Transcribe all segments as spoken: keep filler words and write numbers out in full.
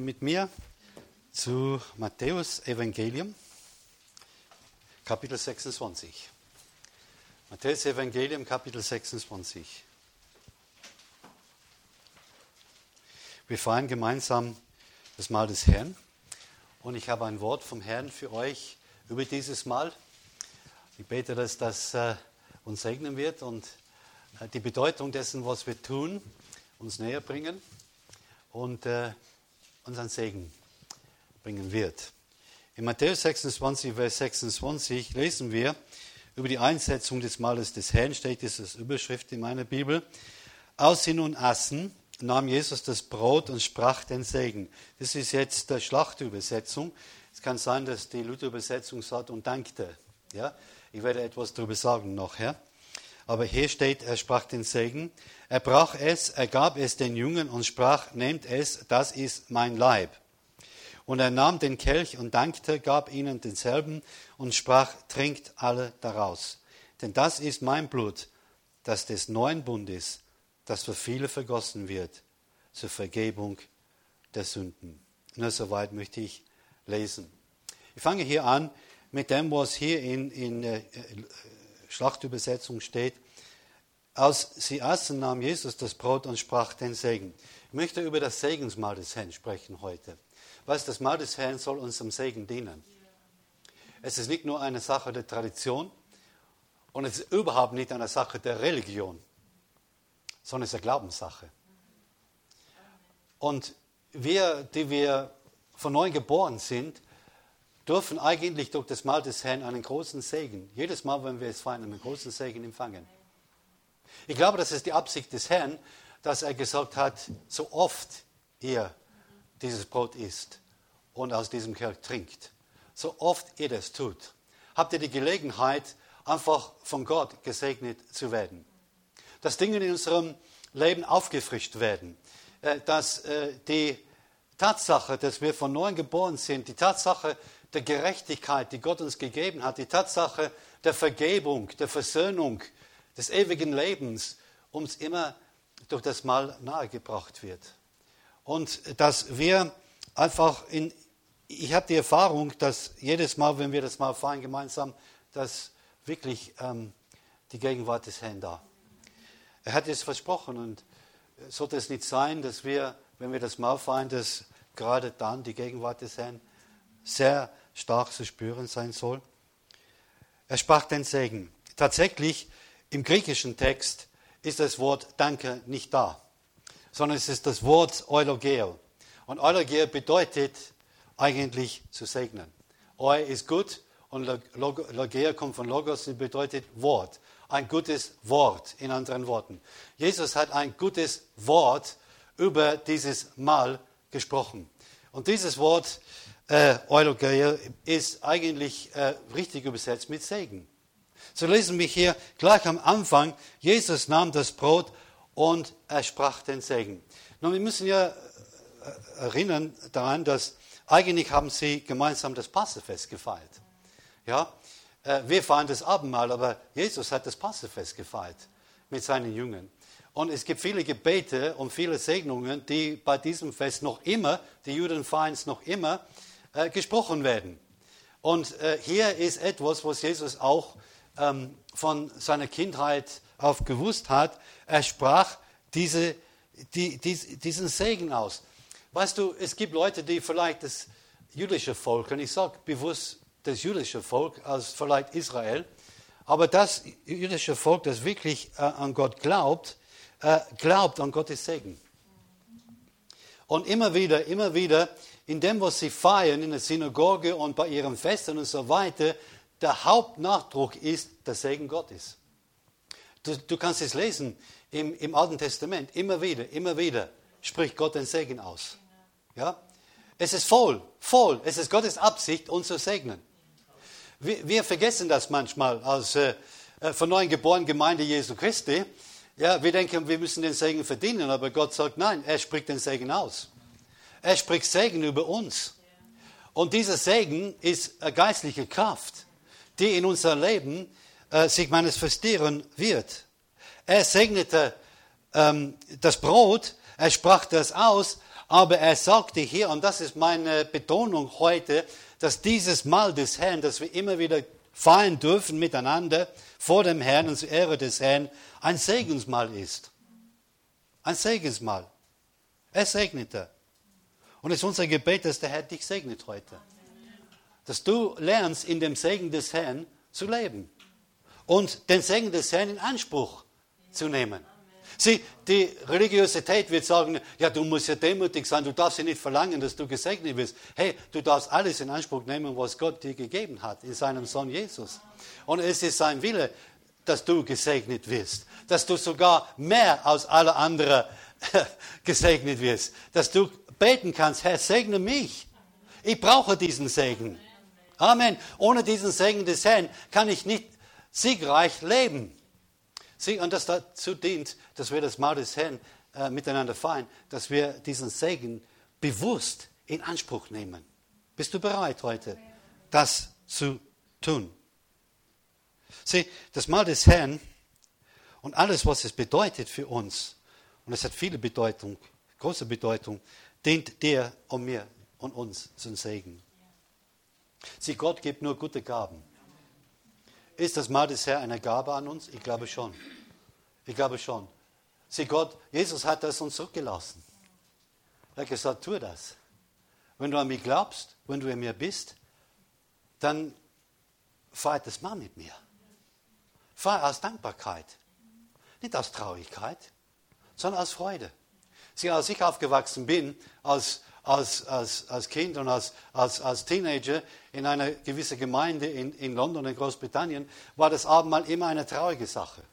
mit mir zu Matthäus Evangelium, Kapitel sechsundzwanzig. Matthäus Evangelium, Kapitel sechsundzwanzig. Wir feiern gemeinsam das Mahl des Herrn und ich habe ein Wort vom Herrn für euch über dieses Mahl. Ich bete, dass das äh, uns segnen wird und äh, die Bedeutung dessen, was wir tun, uns näher bringen und äh, uns einen Segen bringen wird. In Matthäus sechsundzwanzig, Vers sechsundzwanzig lesen wir über die Einsetzung des Mahles des Herrn, steht das als Überschrift in meiner Bibel. Als sie nun aßen, nahm Jesus das Brot und sprach den Segen. Das ist jetzt die Schlachtübersetzung. Es kann sein, dass die Luther-Übersetzung sagt und dankte. Ja? Ich werde etwas darüber sagen nachher. Aber hier steht, er sprach den Segen. Er brach es, er gab es den Jüngern und sprach, nehmt es, das ist mein Leib. Und er nahm den Kelch und dankte, gab ihnen denselben und sprach, trinkt alle daraus. Denn das ist mein Blut, das des neuen Bundes, das für viele vergossen wird, zur Vergebung der Sünden. Nur soweit möchte ich lesen. Ich fange hier an mit dem, was hier in, in äh, Schlachtübersetzung steht. Als sie aßen, nahm Jesus das Brot und sprach den Segen. Ich möchte über das Segensmahl des Herrn sprechen heute. Weißt, das Mahl des Herrn soll uns zum Segen dienen. Es ist nicht nur eine Sache der Tradition und es ist überhaupt nicht eine Sache der Religion, sondern es ist eine Glaubenssache. Und wir, die wir von neuem geboren sind, dürfen eigentlich durch das Mahl des Herrn einen großen Segen, jedes Mal, wenn wir es feiern, einen großen Segen empfangen. Ich glaube, das ist die Absicht des Herrn, dass er gesagt hat, so oft ihr dieses Brot isst und aus diesem Kelch trinkt, so oft ihr das tut, habt ihr die Gelegenheit, einfach von Gott gesegnet zu werden. Dass Dinge in unserem Leben aufgefrischt werden, dass die Tatsache, dass wir von neuem geboren sind, die Tatsache der Gerechtigkeit, die Gott uns gegeben hat, die Tatsache der Vergebung, der Versöhnung, des ewigen Lebens, uns immer durch das Mahl nahegebracht wird. Und dass wir einfach in, ich habe die Erfahrung, dass jedes Mal, wenn wir das Mahl feiern gemeinsam, dass wirklich ähm, die Gegenwart des Herrn da. Er hat es versprochen und sollte es nicht sein, dass wir, wenn wir das Mahl feiern, dass gerade dann die Gegenwart des Herrn sehr stark zu spüren sein soll. Er sprach den Segen. Tatsächlich, im griechischen Text ist das Wort Danke nicht da, sondern es ist das Wort Eulogeo. Und Eulogeo bedeutet eigentlich zu segnen. Eu ist gut und Logeo kommt von Logos und bedeutet Wort. Ein gutes Wort, in anderen Worten. Jesus hat ein gutes Wort über dieses Mahl gesprochen. Und dieses Wort äh, Eulogeo ist eigentlich äh, richtig übersetzt mit Segen. So lesen wir hier gleich am Anfang, Jesus nahm das Brot und er sprach den Segen. Nun, wir müssen ja erinnern daran, dass eigentlich haben sie gemeinsam das Passafest gefeiert. Ja, wir feiern das Abendmahl, aber Jesus hat das Passafest gefeiert mit seinen Jüngern. Und es gibt viele Gebete und viele Segnungen, die bei diesem Fest noch immer, die Juden feiern es noch immer, äh, gesprochen werden. Und äh, hier ist etwas, was Jesus auch ähm, von seiner Kindheit auf gewusst hat. Er sprach diese, die, die, diesen Segen aus. Weißt du, es gibt Leute, die vielleicht das jüdische Volk, und ich sage bewusst das jüdische Volk als vielleicht Israel, aber das jüdische Volk, das wirklich äh, an Gott glaubt, äh, glaubt an Gottes Segen. Und immer wieder, immer wieder, in dem, was sie feiern, in der Synagoge und bei ihren Festen und so weiter, der Hauptnachdruck ist der Segen Gottes. Du, du kannst es lesen im, im Alten Testament, immer wieder, immer wieder spricht Gott den Segen aus. Ja? Es ist voll, voll, es ist Gottes Absicht, uns zu segnen. Wir, wir vergessen das manchmal als äh, von neuem geborenen Gemeinde Jesu Christi. Ja, wir denken, wir müssen den Segen verdienen, aber Gott sagt, nein, er spricht den Segen aus. Er spricht Segen über uns. Und dieser Segen ist eine geistliche Kraft, die in unser Leben äh, sich manifestieren wird. Er segnete ähm, das Brot, er sprach das aus, Aber er sagte hier, und das ist meine Betonung heute, dass dieses Mahl des Herrn, das wir immer wieder feiern dürfen miteinander vor dem Herrn und zur Ehre des Herrn, ein Segensmahl ist. Ein Segensmahl. Er segnete. Und es ist unser Gebet, dass der Herr dich segnet heute. Dass du lernst, in dem Segen des Herrn zu leben. Und den Segen des Herrn in Anspruch zu nehmen. Sieh, die Religiosität wird sagen, ja, du musst ja demütig sein, du darfst ja nicht verlangen, dass du gesegnet wirst. Hey, du darfst alles in Anspruch nehmen, was Gott dir gegeben hat, in seinem Sohn Jesus. Und es ist sein Wille, dass du gesegnet wirst. Dass du sogar mehr als alle anderen gesegnet wirst. Dass du beten kannst, Herr, segne mich. Ich brauche diesen Segen. Amen. Ohne diesen Segen des Herrn kann ich nicht siegreich leben. Sieh, und das dazu dient, dass wir das Mahl des Herrn äh, miteinander feiern, dass wir diesen Segen bewusst in Anspruch nehmen. Bist du bereit heute, das zu tun? Sieh, das Mahl des Herrn und alles, was es bedeutet für uns, und es hat viele Bedeutung, große Bedeutung, dient dir und mir und uns zum Segen. Sieh, Gott gibt nur gute Gaben. Ist das Mahl des Herrn eine Gabe an uns? Ich glaube schon. Ich glaube schon. Sieh Gott, Jesus hat das uns zurückgelassen. Er hat gesagt, tu das. Wenn du an mich glaubst, wenn du in mir bist, dann feiert das Mahl mit mir. Feier aus Dankbarkeit. Nicht aus Traurigkeit, sondern aus Freude. Sieh, als ich aufgewachsen bin, als Als, als, als Kind und als, als, als Teenager in einer gewissen Gemeinde in, in London, in Großbritannien, war das Abendmahl immer eine traurige Sache.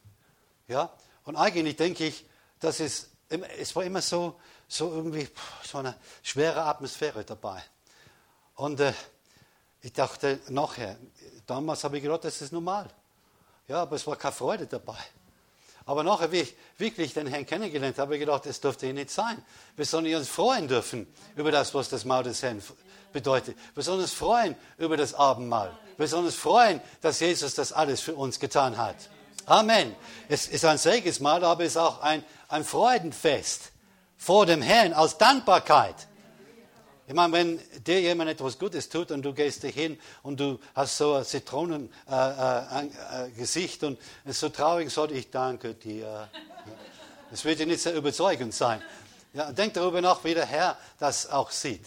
Ja? Und eigentlich denke ich, dass es, es war immer so, so irgendwie so eine schwere Atmosphäre dabei. Und äh, ich dachte nachher, damals habe ich gedacht, das ist normal. Ja, aber es war keine Freude dabei. Aber nachher, wie ich wirklich den Herrn kennengelernt habe, habe ich gedacht, das dürfte hier nicht sein. Wir sollen uns freuen dürfen über das, was das Mahl des Herrn bedeutet. Wir sollen uns freuen über das Abendmahl. Wir sollen uns freuen, dass Jesus das alles für uns getan hat. Amen. Es ist ein Segensmahl, aber es ist auch ein, ein Freudenfest vor dem Herrn aus Dankbarkeit. Ich meine, wenn dir jemand etwas Gutes tut und du gehst hin und du hast so ein Zitronengesicht äh, äh, und es ist so traurig und sagt, ich danke dir. Das wird dir nicht sehr überzeugend sein. Ja, denk darüber nach, wie der Herr das auch sieht.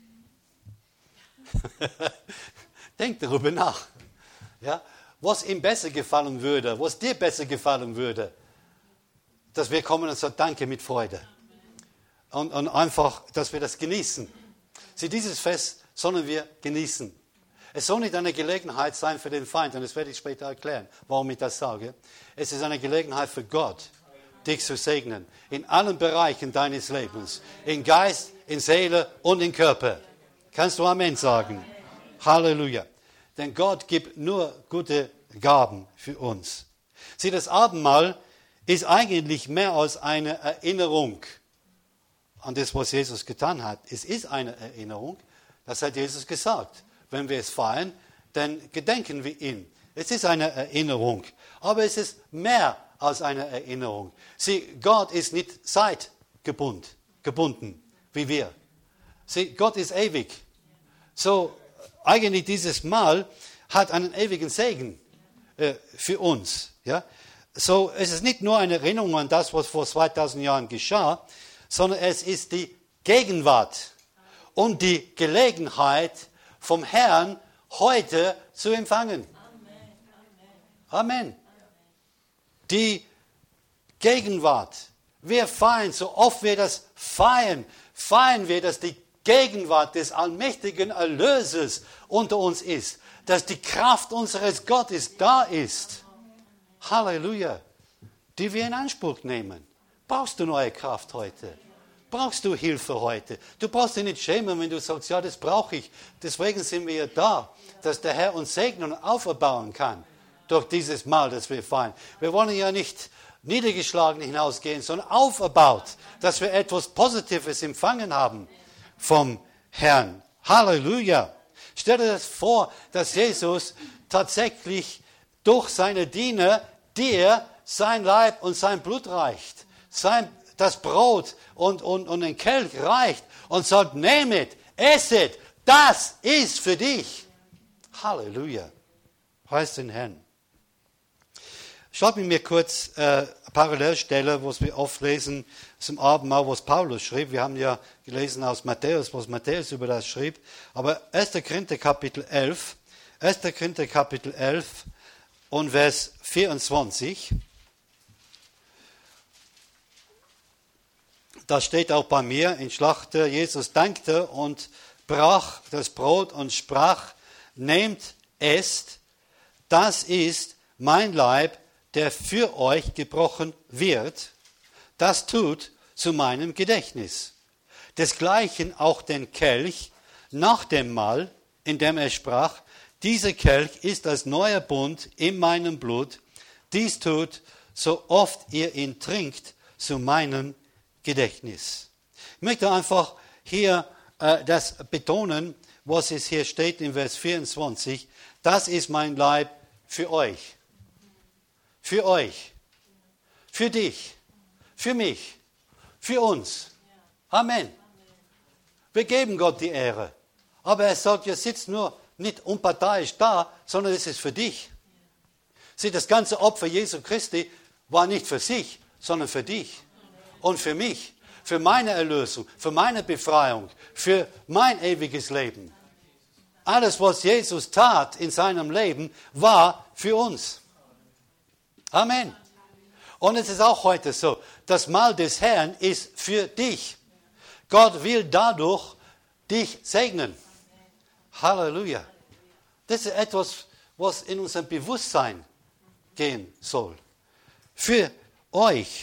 Denk darüber nach. Ja, was ihm besser gefallen würde, was dir besser gefallen würde, dass wir kommen und sagen, danke mit Freude. Und, und einfach, dass wir das genießen. Sieh, dieses Fest sollen wir genießen. Es soll nicht eine Gelegenheit sein für den Feind, und das werde ich später erklären, warum ich das sage. Es ist eine Gelegenheit für Gott, dich zu segnen, in allen Bereichen deines Lebens, in Geist, in Seele und in Körper. Kannst du Amen sagen? Halleluja. Denn Gott gibt nur gute Gaben für uns. Sieh, das Abendmahl ist eigentlich mehr als eine Erinnerung an das, was Jesus getan hat. Es ist eine Erinnerung, das hat Jesus gesagt. Wenn wir es feiern, dann gedenken wir ihn. Es ist eine Erinnerung, aber es ist mehr als eine Erinnerung. Sieh, Gott ist nicht zeitgebunden, gebunden, wie wir. Sieh, Gott ist ewig. So, eigentlich dieses Mahl hat einen ewigen Segen äh, für uns. Ja? So, es ist nicht nur eine Erinnerung an das, was vor zweitausend Jahren geschah, sondern es ist die Gegenwart und die Gelegenheit vom Herrn heute zu empfangen. Amen. Die Gegenwart. Wir feiern, so oft wir das feiern, feiern wir, dass die Gegenwart des allmächtigen Erlösers unter uns ist, dass die Kraft unseres Gottes da ist. Halleluja. Die wir in Anspruch nehmen. Brauchst du neue Kraft heute? Brauchst du Hilfe heute? Du brauchst dich nicht schämen, wenn du sagst, ja, das brauche ich. Deswegen sind wir ja da, dass der Herr uns segnen und auferbauen kann durch dieses Mahl, das wir feiern. Wir wollen ja nicht niedergeschlagen hinausgehen, sondern auferbaut, dass wir etwas Positives empfangen haben vom Herrn. Halleluja! Stell dir das vor, dass Jesus tatsächlich durch seine Diener dir sein Leib und sein Blut reicht. Sein, das Brot und, und, und den Kelch reicht und sagt, nehmet, esset, das ist für dich. Halleluja. Preis den Herrn. Schaut mit mir kurz äh, Parallelstelle, was wir oft lesen zum Abendmahl, was Paulus schrieb. Wir haben ja gelesen aus Matthäus, was Matthäus über das schrieb. Aber erster Korinther Kapitel elf, erster Korinther Kapitel elf und Vers vierundzwanzig. Da steht auch bei mir in Schlachter, Jesus dankte und brach das Brot und sprach, nehmt, esst, das ist mein Leib, der für euch gebrochen wird, das tut zu meinem Gedächtnis. Desgleichen auch den Kelch nach dem Mahl, in dem er sprach, dieser Kelch ist als neuer Bund in meinem Blut, dies tut, so oft ihr ihn trinkt, zu meinem Gedächtnis. Ich möchte einfach hier äh, das betonen, was es hier steht in Vers vierundzwanzig, das ist mein Leib für euch. Für euch, für dich, für mich, für uns. Amen. Wir geben Gott die Ehre. Aber er sagt, ihr sitzt nur nicht unparteiisch da, sondern es ist für dich. Sieh, das ganze Opfer Jesu Christi war nicht für sich, sondern für dich und für mich, für meine Erlösung, für meine Befreiung, für mein ewiges Leben. Alles, was Jesus tat in seinem Leben, war für uns. Amen. Und es ist auch heute so, das Mahl des Herrn ist für dich. Gott will dadurch dich segnen. Halleluja. Das ist etwas, was in unserem Bewusstsein gehen soll. Für euch.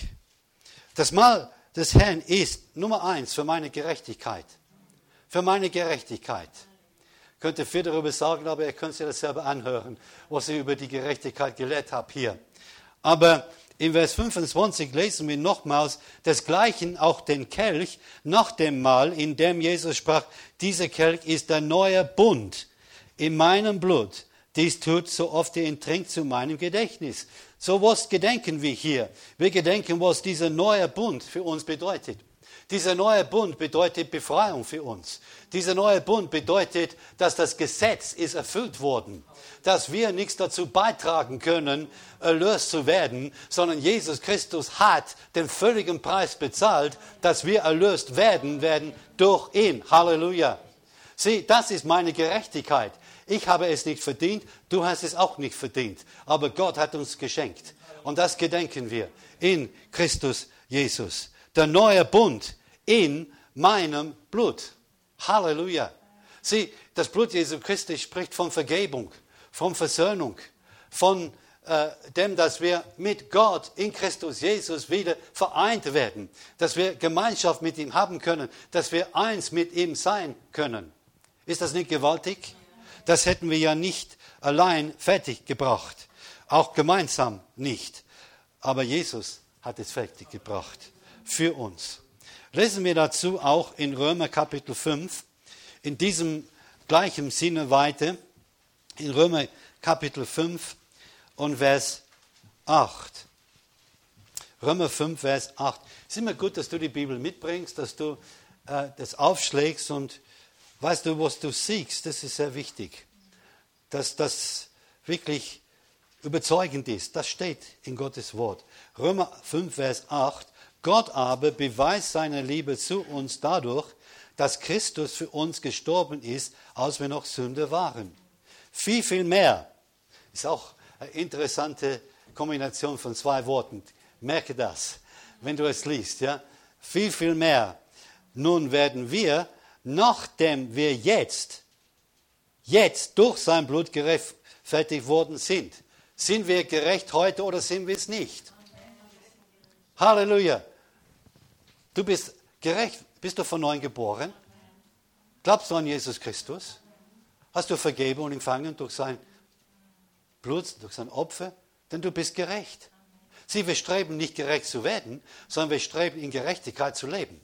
Das Mahl des Herrn ist Nummer eins für meine Gerechtigkeit. Für meine Gerechtigkeit. Ich könnte viel darüber sagen, aber ihr könnt es ja selber anhören, was ich über die Gerechtigkeit gelehrt habe hier. Aber in Vers fünfundzwanzig lesen wir nochmals, desgleichen auch den Kelch nach dem Mahl, in dem Jesus sprach, dieser Kelch ist der neue Bund in meinem Blut. Dies tut, so oft ihr ihn trinkt, zu meinem Gedächtnis. So was gedenken wir hier? Wir gedenken, was dieser neue Bund für uns bedeutet. Dieser neue Bund bedeutet Befreiung für uns. Dieser neue Bund bedeutet, dass das Gesetz ist erfüllt worden. Dass wir nichts dazu beitragen können, erlöst zu werden, sondern Jesus Christus hat den völligen Preis bezahlt, dass wir erlöst werden, werden durch ihn. Halleluja. Sieh, das ist meine Gerechtigkeit. Ich habe es nicht verdient, du hast es auch nicht verdient. Aber Gott hat uns geschenkt. Und das gedenken wir in Christus Jesus. Der neue Bund in meinem Blut. Halleluja. Sieh, das Blut Jesu Christi spricht von Vergebung, von Versöhnung, von äh, dem, dass wir mit Gott in Christus Jesus wieder vereint werden, dass wir Gemeinschaft mit ihm haben können, dass wir eins mit ihm sein können. Ist das nicht gewaltig? Das hätten wir ja nicht allein fertiggebracht, auch gemeinsam nicht. Aber Jesus hat es fertiggebracht für uns. Lesen wir dazu auch in Römer Kapitel fünf, in diesem gleichen Sinne weiter, in Römer Kapitel fünf und Vers acht. Römer fünf, Vers acht. Es ist immer gut, dass du die Bibel mitbringst, dass du äh, das aufschlägst und weißt du, was du siehst, das ist sehr wichtig. Dass das wirklich überzeugend ist. Das steht in Gottes Wort. Römer fünf, Vers acht. Gott aber beweist seine Liebe zu uns dadurch, dass Christus für uns gestorben ist, als wir noch Sünder waren. Viel, viel mehr. Ist auch eine interessante Kombination von zwei Worten. Merke das, wenn du es liest. Ja? Viel, viel mehr. Nun werden wir, nachdem wir jetzt, jetzt durch sein Blut gerechtfertigt worden sind. Sind wir gerecht heute oder sind wir es nicht? Halleluja. Du bist gerecht. Bist du von neuem geboren? Glaubst du an Jesus Christus? Hast du Vergebung empfangen durch sein Blut, durch sein Opfer? Denn du bist gerecht. Sieh, wir streben nicht gerecht zu werden, sondern wir streben in Gerechtigkeit zu leben.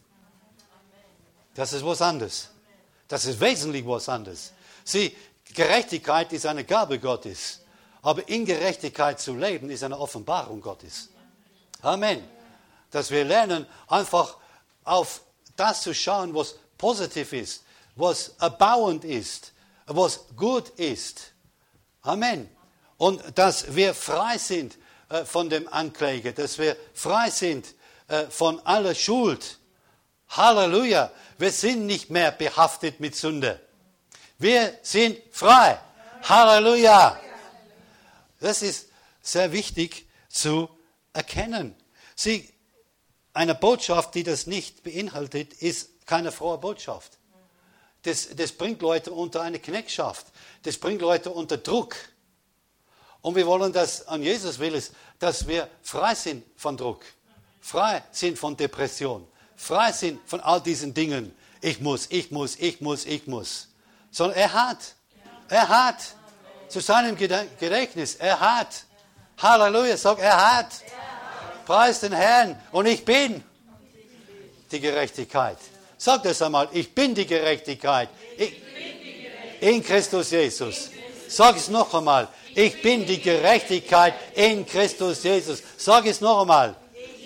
Das ist was anderes. Das ist wesentlich was anderes. Sieh, Gerechtigkeit ist eine Gabe Gottes. Aber in Gerechtigkeit zu leben ist eine Offenbarung Gottes. Amen. Dass wir lernen, einfach auf das zu schauen, was positiv ist, was erbauend ist, was gut ist. Amen. Und dass wir frei sind äh, von dem Ankläger, dass wir frei sind äh, von aller Schuld. Halleluja. Wir sind nicht mehr behaftet mit Sünde. Wir sind frei. Halleluja. Das ist sehr wichtig zu erkennen. Sie, eine Botschaft, die das nicht beinhaltet, ist keine frohe Botschaft. Das, das bringt Leute unter eine Knechtschaft. Das bringt Leute unter Druck. Und wir wollen, dass an Jesus will es, dass wir frei sind von Druck. Frei sind von Depression. Frei sind von all diesen Dingen. Ich muss, ich muss, ich muss, ich muss. Sondern er hat. Er hat. Zu seinem Gedächtnis. Er hat. Halleluja. Sag, er hat. Preis den Herrn. Und ich bin die Gerechtigkeit. Sag das einmal. Ich bin die Gerechtigkeit. Ich, in Christus Jesus. Sag es noch einmal. Ich bin die Gerechtigkeit in Christus Jesus. Sag es noch einmal.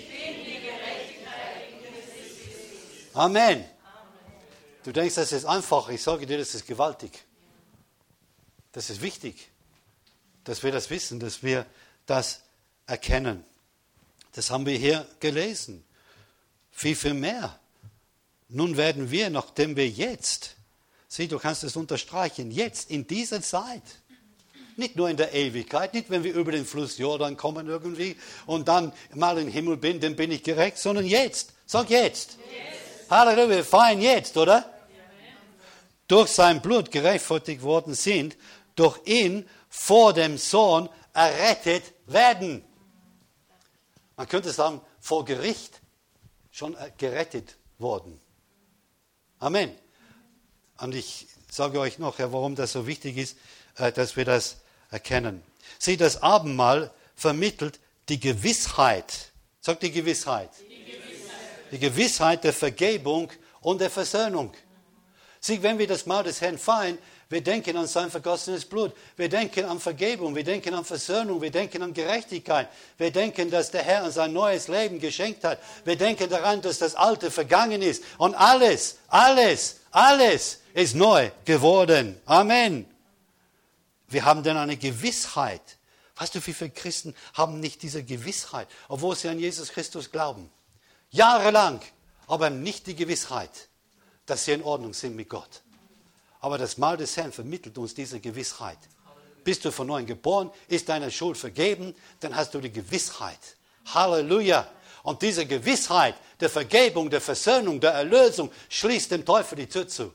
Amen. Du denkst, das ist einfach. Ich sage dir, das ist gewaltig. Das ist wichtig, dass wir das wissen, dass wir das erkennen. Das haben wir hier gelesen. Viel, viel mehr. Nun werden wir, nachdem wir jetzt, sieh, du kannst es unterstreichen, jetzt in dieser Zeit, nicht nur in der Ewigkeit, nicht wenn wir über den Fluss Jordan kommen irgendwie und dann mal im Himmel bin, dann bin ich gerecht, sondern jetzt. Sag jetzt. Yes. Halleluja, wir feiern jetzt, oder? Ja. Durch sein Blut gerechtfertigt worden sind, durch ihn vor dem Sohn errettet werden. Man könnte sagen, vor Gericht schon gerettet worden. Amen. Und ich sage euch noch, warum das so wichtig ist, dass wir das erkennen. Sieh, das Abendmahl vermittelt die Gewissheit. Sagt die Gewissheit. Die Gewissheit. Die Gewissheit der Vergebung und der Versöhnung. Sieh, wenn wir das Mahl des Herrn feiern, wir denken an sein vergossenes Blut. Wir denken an Vergebung. Wir denken an Versöhnung. Wir denken an Gerechtigkeit. Wir denken, dass der Herr uns ein neues Leben geschenkt hat. Wir denken daran, dass das Alte vergangen ist. Und alles, alles, alles ist neu geworden. Amen. Wir haben dann eine Gewissheit. Weißt du, wie viele Christen haben nicht diese Gewissheit, obwohl sie an Jesus Christus glauben? Jahrelang, aber nicht die Gewissheit, dass sie in Ordnung sind mit Gott. Aber das Mahl des Herrn vermittelt uns diese Gewissheit. Bist du von neuem geboren, ist deine Schuld vergeben, dann hast du die Gewissheit. Halleluja. Und diese Gewissheit der Vergebung, der Versöhnung, der Erlösung schließt dem Teufel die Tür zu.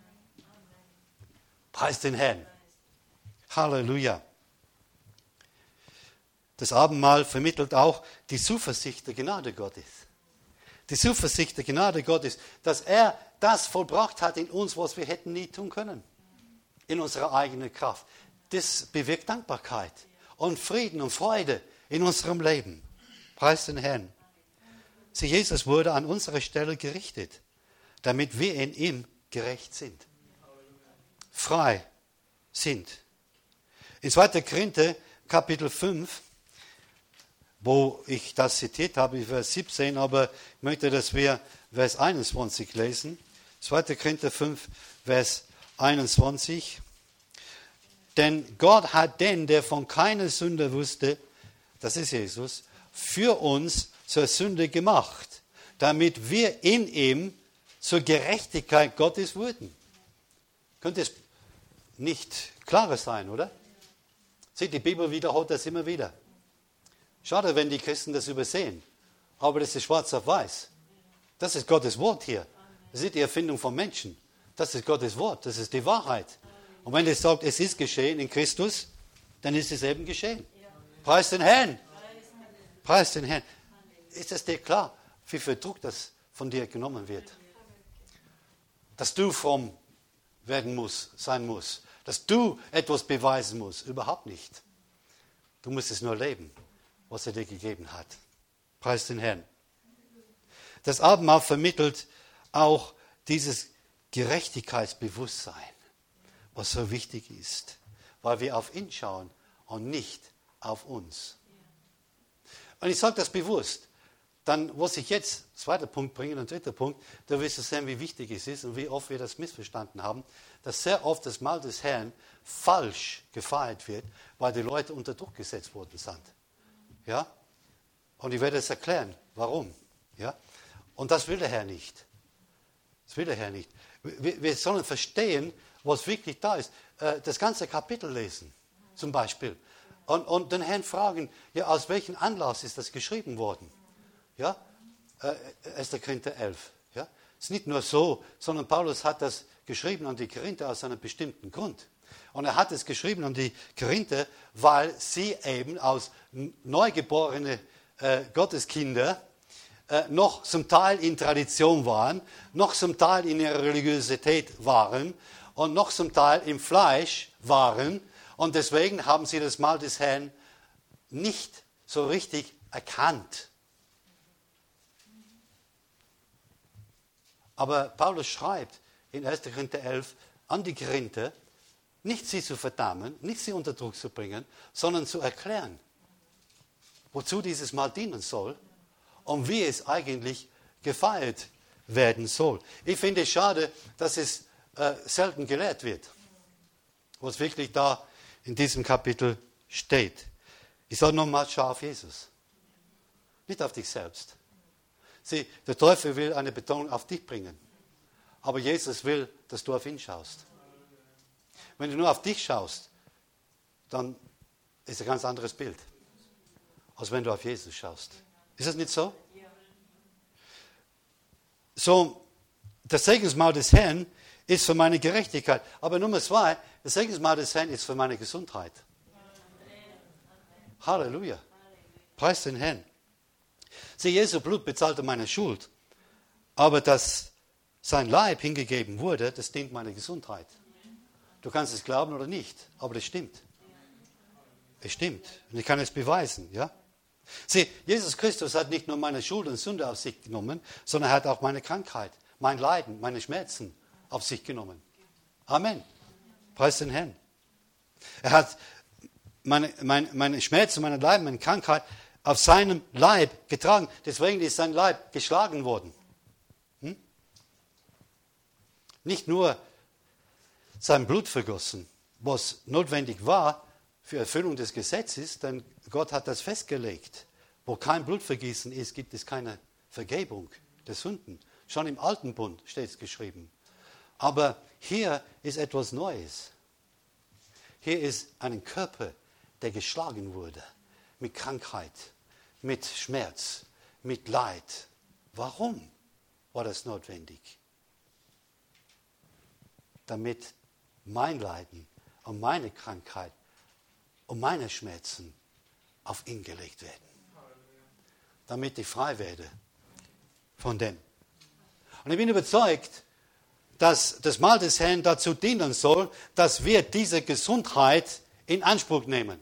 Preis den Herrn. Halleluja. Das Abendmahl vermittelt auch die Zuversicht der Gnade Gottes. Die Zuversicht der Gnade Gottes, dass er das vollbracht hat in uns, was wir hätten nie tun können. In unserer eigenen Kraft. Das bewirkt Dankbarkeit und Frieden und Freude in unserem Leben. Preis den Herrn. Sie, Jesus wurde an unserer Stelle gerichtet, damit wir in ihm gerecht sind. Frei sind. In zweiter Korinther, Kapitel fünf, wo ich das zitiert habe, Vers siebzehn, aber ich möchte, dass wir Vers einundzwanzig lesen. zweiter Korinther fünf, Vers einundzwanzig. Denn Gott hat den, der von keiner Sünde wusste, das ist Jesus, für uns zur Sünde gemacht, damit wir in ihm zur Gerechtigkeit Gottes wurden. Könnte es nicht klarer sein, oder? Seht, die Bibel wiederholt das immer wieder. Schade, wenn die Christen das übersehen. Aber das ist schwarz auf weiß. Das ist Gottes Wort hier. Das ist die Erfindung von Menschen. Das ist Gottes Wort. Das ist die Wahrheit. Und wenn es sagt, es ist geschehen in Christus, dann ist es eben geschehen. Preis den Herrn. Preis den Herrn. Ist es dir klar, wie viel Druck das von dir genommen wird? Dass du fromm werden musst, sein musst. Dass du etwas beweisen musst. Überhaupt nicht. Du musst es nur leben, was er dir gegeben hat. Preis den Herrn. Das Abendmahl vermittelt auch dieses Gerechtigkeitsbewusstsein, was so wichtig ist, weil wir auf ihn schauen und nicht auf uns. Und ich sage das bewusst. dann muss ich jetzt, zweiter Punkt bringen, und dritter Punkt, da wirst du sehen, wie wichtig es ist und wie oft wir das missverstanden haben, dass sehr oft das Mahl des Herrn falsch gefeiert wird, weil die Leute unter Druck gesetzt worden sind. Ja? Und ich werde es erklären, warum. Ja? Und das will der Herr nicht. Das will der Herr nicht. Wir, wir sollen verstehen, was wirklich da ist. Das ganze Kapitel lesen, zum Beispiel. Und, und den Herrn fragen, ja, aus welchem Anlass ist das geschrieben worden? Ja? erster Korinther elf. Ja? Es ist nicht nur so, sondern Paulus hat das geschrieben an die Korinther aus einem bestimmten Grund. Und er hat es geschrieben an die Korinther, weil sie eben als neugeborene äh, Gotteskinder äh, noch zum Teil in Tradition waren, noch zum Teil in ihrer Religiosität waren und noch zum Teil im Fleisch waren. Und deswegen haben sie das Mahl des Herrn nicht so richtig erkannt. Aber Paulus schreibt in erster Korinther elf an die Korinther, nicht sie zu verdammen, nicht sie unter Druck zu bringen, sondern zu erklären, wozu dieses Mahl dienen soll und wie es eigentlich gefeiert werden soll. Ich finde es schade, dass es äh, selten gelehrt wird, was wirklich da in diesem Kapitel steht. Ich sage nochmal, schau auf Jesus, nicht auf dich selbst. Sieh, der Teufel will eine Betonung auf dich bringen, aber Jesus will, dass du auf ihn schaust. Wenn du nur auf dich schaust, dann ist ein ganz anderes Bild, als wenn du auf Jesus schaust. Ist das nicht so? So, das Segensmahl des Herrn ist für meine Gerechtigkeit. Aber Nummer zwei, das Segensmahl des Herrn ist für meine Gesundheit. Halleluja. Preis den Herrn. Sieh, Jesu Blut bezahlte meine Schuld. Aber dass sein Leib hingegeben wurde, das dient meiner Gesundheit. Du kannst es glauben oder nicht, aber das stimmt. Es stimmt. Und ich kann es beweisen, ja? Sieh, Jesus Christus hat nicht nur meine Schuld und Sünde auf sich genommen, sondern er hat auch meine Krankheit, mein Leiden, meine Schmerzen auf sich genommen. Amen. Preis den Herrn. Er hat meine, meine, meine Schmerzen, meine Leiden, meine Krankheit auf seinem Leib getragen. Deswegen ist sein Leib geschlagen worden. Hm? Nicht nur sein Blut vergossen, was notwendig war für Erfüllung des Gesetzes, denn Gott hat das festgelegt. Wo kein Blutvergießen ist, gibt es keine Vergebung der Sünden. Schon im Alten Bund steht es geschrieben. Aber hier ist etwas Neues. Hier ist ein Körper, der geschlagen wurde mit Krankheit, mit Schmerz, mit Leid. Warum war das notwendig? Damit mein Leiden und meine Krankheit und meine Schmerzen auf ihn gelegt werden. Damit ich frei werde von dem. Und ich bin überzeugt, dass das Mahl des Herrn dazu dienen soll, dass wir diese Gesundheit in Anspruch nehmen.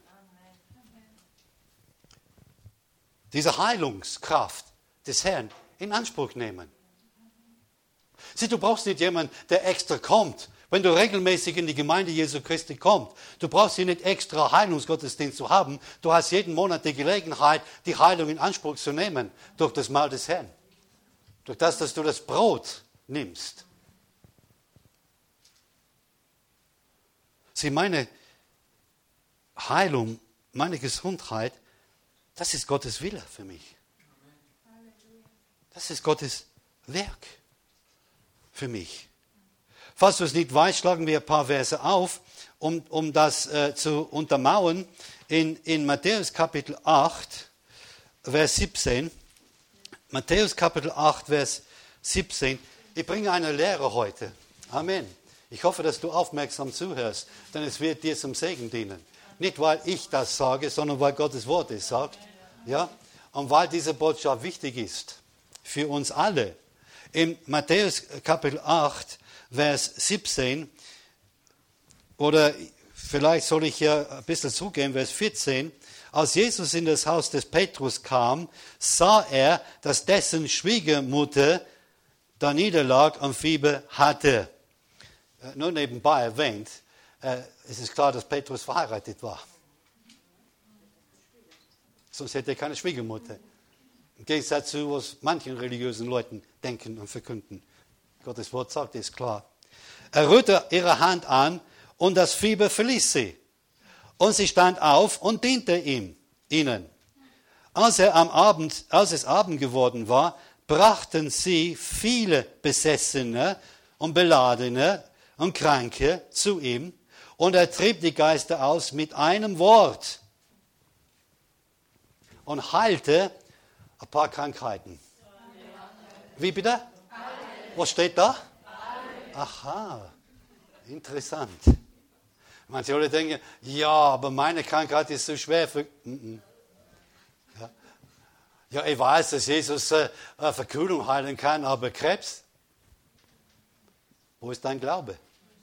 Diese Heilungskraft des Herrn in Anspruch nehmen. Sieh, du brauchst nicht jemanden, der extra kommt. Wenn du regelmäßig in die Gemeinde Jesu Christi kommst, du brauchst hier nicht extra Heilungsgottesdienst zu haben. Du hast jeden Monat die Gelegenheit, die Heilung in Anspruch zu nehmen durch das Mahl des Herrn. Durch das, dass du das Brot nimmst. Sieh, meine Heilung, meine Gesundheit, das ist Gottes Wille für mich. Das ist Gottes Werk für mich. Falls du es nicht weißt, schlagen wir ein paar Verse auf, um, um das äh, zu untermauern. In, in Matthäus Kapitel acht, Vers siebzehn. Matthäus Kapitel acht, Vers siebzehn. Ich bringe eine Lehre heute. Amen. Ich hoffe, dass du aufmerksam zuhörst, denn es wird dir zum Segen dienen. Nicht, weil ich das sage, sondern weil Gottes Wort es sagt. Ja? Und weil diese Botschaft wichtig ist für uns alle. In Matthäus Kapitel acht, Vers siebzehn, oder vielleicht soll ich hier ein bisschen zugehen, Vers vierzehn. Als Jesus in das Haus des Petrus kam, sah er, dass dessen Schwiegermutter da niederlag und Fieber hatte. Nur nebenbei erwähnt, äh, es ist klar, dass Petrus verheiratet war. Sonst hätte er keine Schwiegermutter. Im Gegensatz zu, was manchen religiösen Leuten denken und verkünden. Gottes Wort sagt, ist klar. Er rührte ihre Hand an und das Fieber verließ sie. Und sie stand auf und diente ihm, ihnen. Als, er am Abend, als es Abend geworden war, brachten sie viele Besessene und Beladene und Kranke zu ihm. Und er trieb die Geister aus mit einem Wort und heilte ein paar Krankheiten. Wie bitte? Was steht da? Aha, interessant. Manche Leute denken, ja, aber meine Krankheit ist so schwer. Für ja. ja, ich weiß, dass Jesus äh, Verkühlung heilen kann, aber Krebs? Wo ist dein Glaube?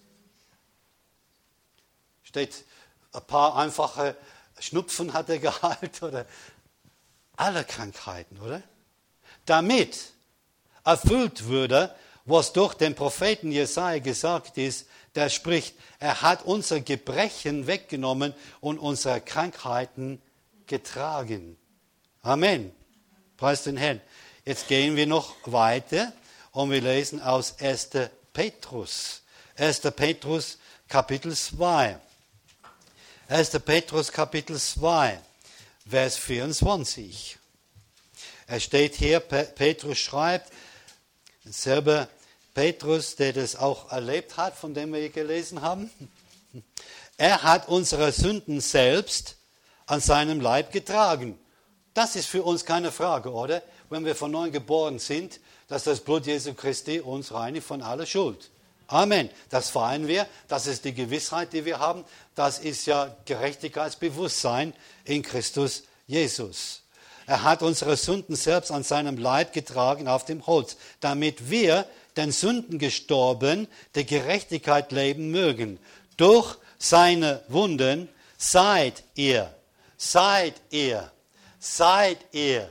Steht, ein paar einfache Schnupfen hat er geheilt oder alle Krankheiten, oder? Damit erfüllt würde, was durch den Propheten Jesaja gesagt ist, der spricht, er hat unsere Gebrechen weggenommen und unsere Krankheiten getragen. Amen. Preis den Herrn. Jetzt gehen wir noch weiter und wir lesen aus erster Petrus. erster Petrus Kapitel zwei. erster Petrus Kapitel zwei, Vers vierundzwanzig. Es steht hier, Petrus schreibt, selber Petrus, der das auch erlebt hat, von dem wir gelesen haben. Er hat unsere Sünden selbst an seinem Leib getragen. Das ist für uns keine Frage, oder? Wenn wir von neuem geboren sind, dass das Blut Jesu Christi uns reinigt von aller Schuld. Amen. Das feiern wir. Das ist die Gewissheit, die wir haben. Das ist ja Gerechtigkeitsbewusstsein in Christus Jesus. Er hat unsere Sünden selbst an seinem Leib getragen auf dem Holz, damit wir den Sünden gestorben, der Gerechtigkeit leben mögen. Durch seine Wunden seid ihr, seid ihr, seid ihr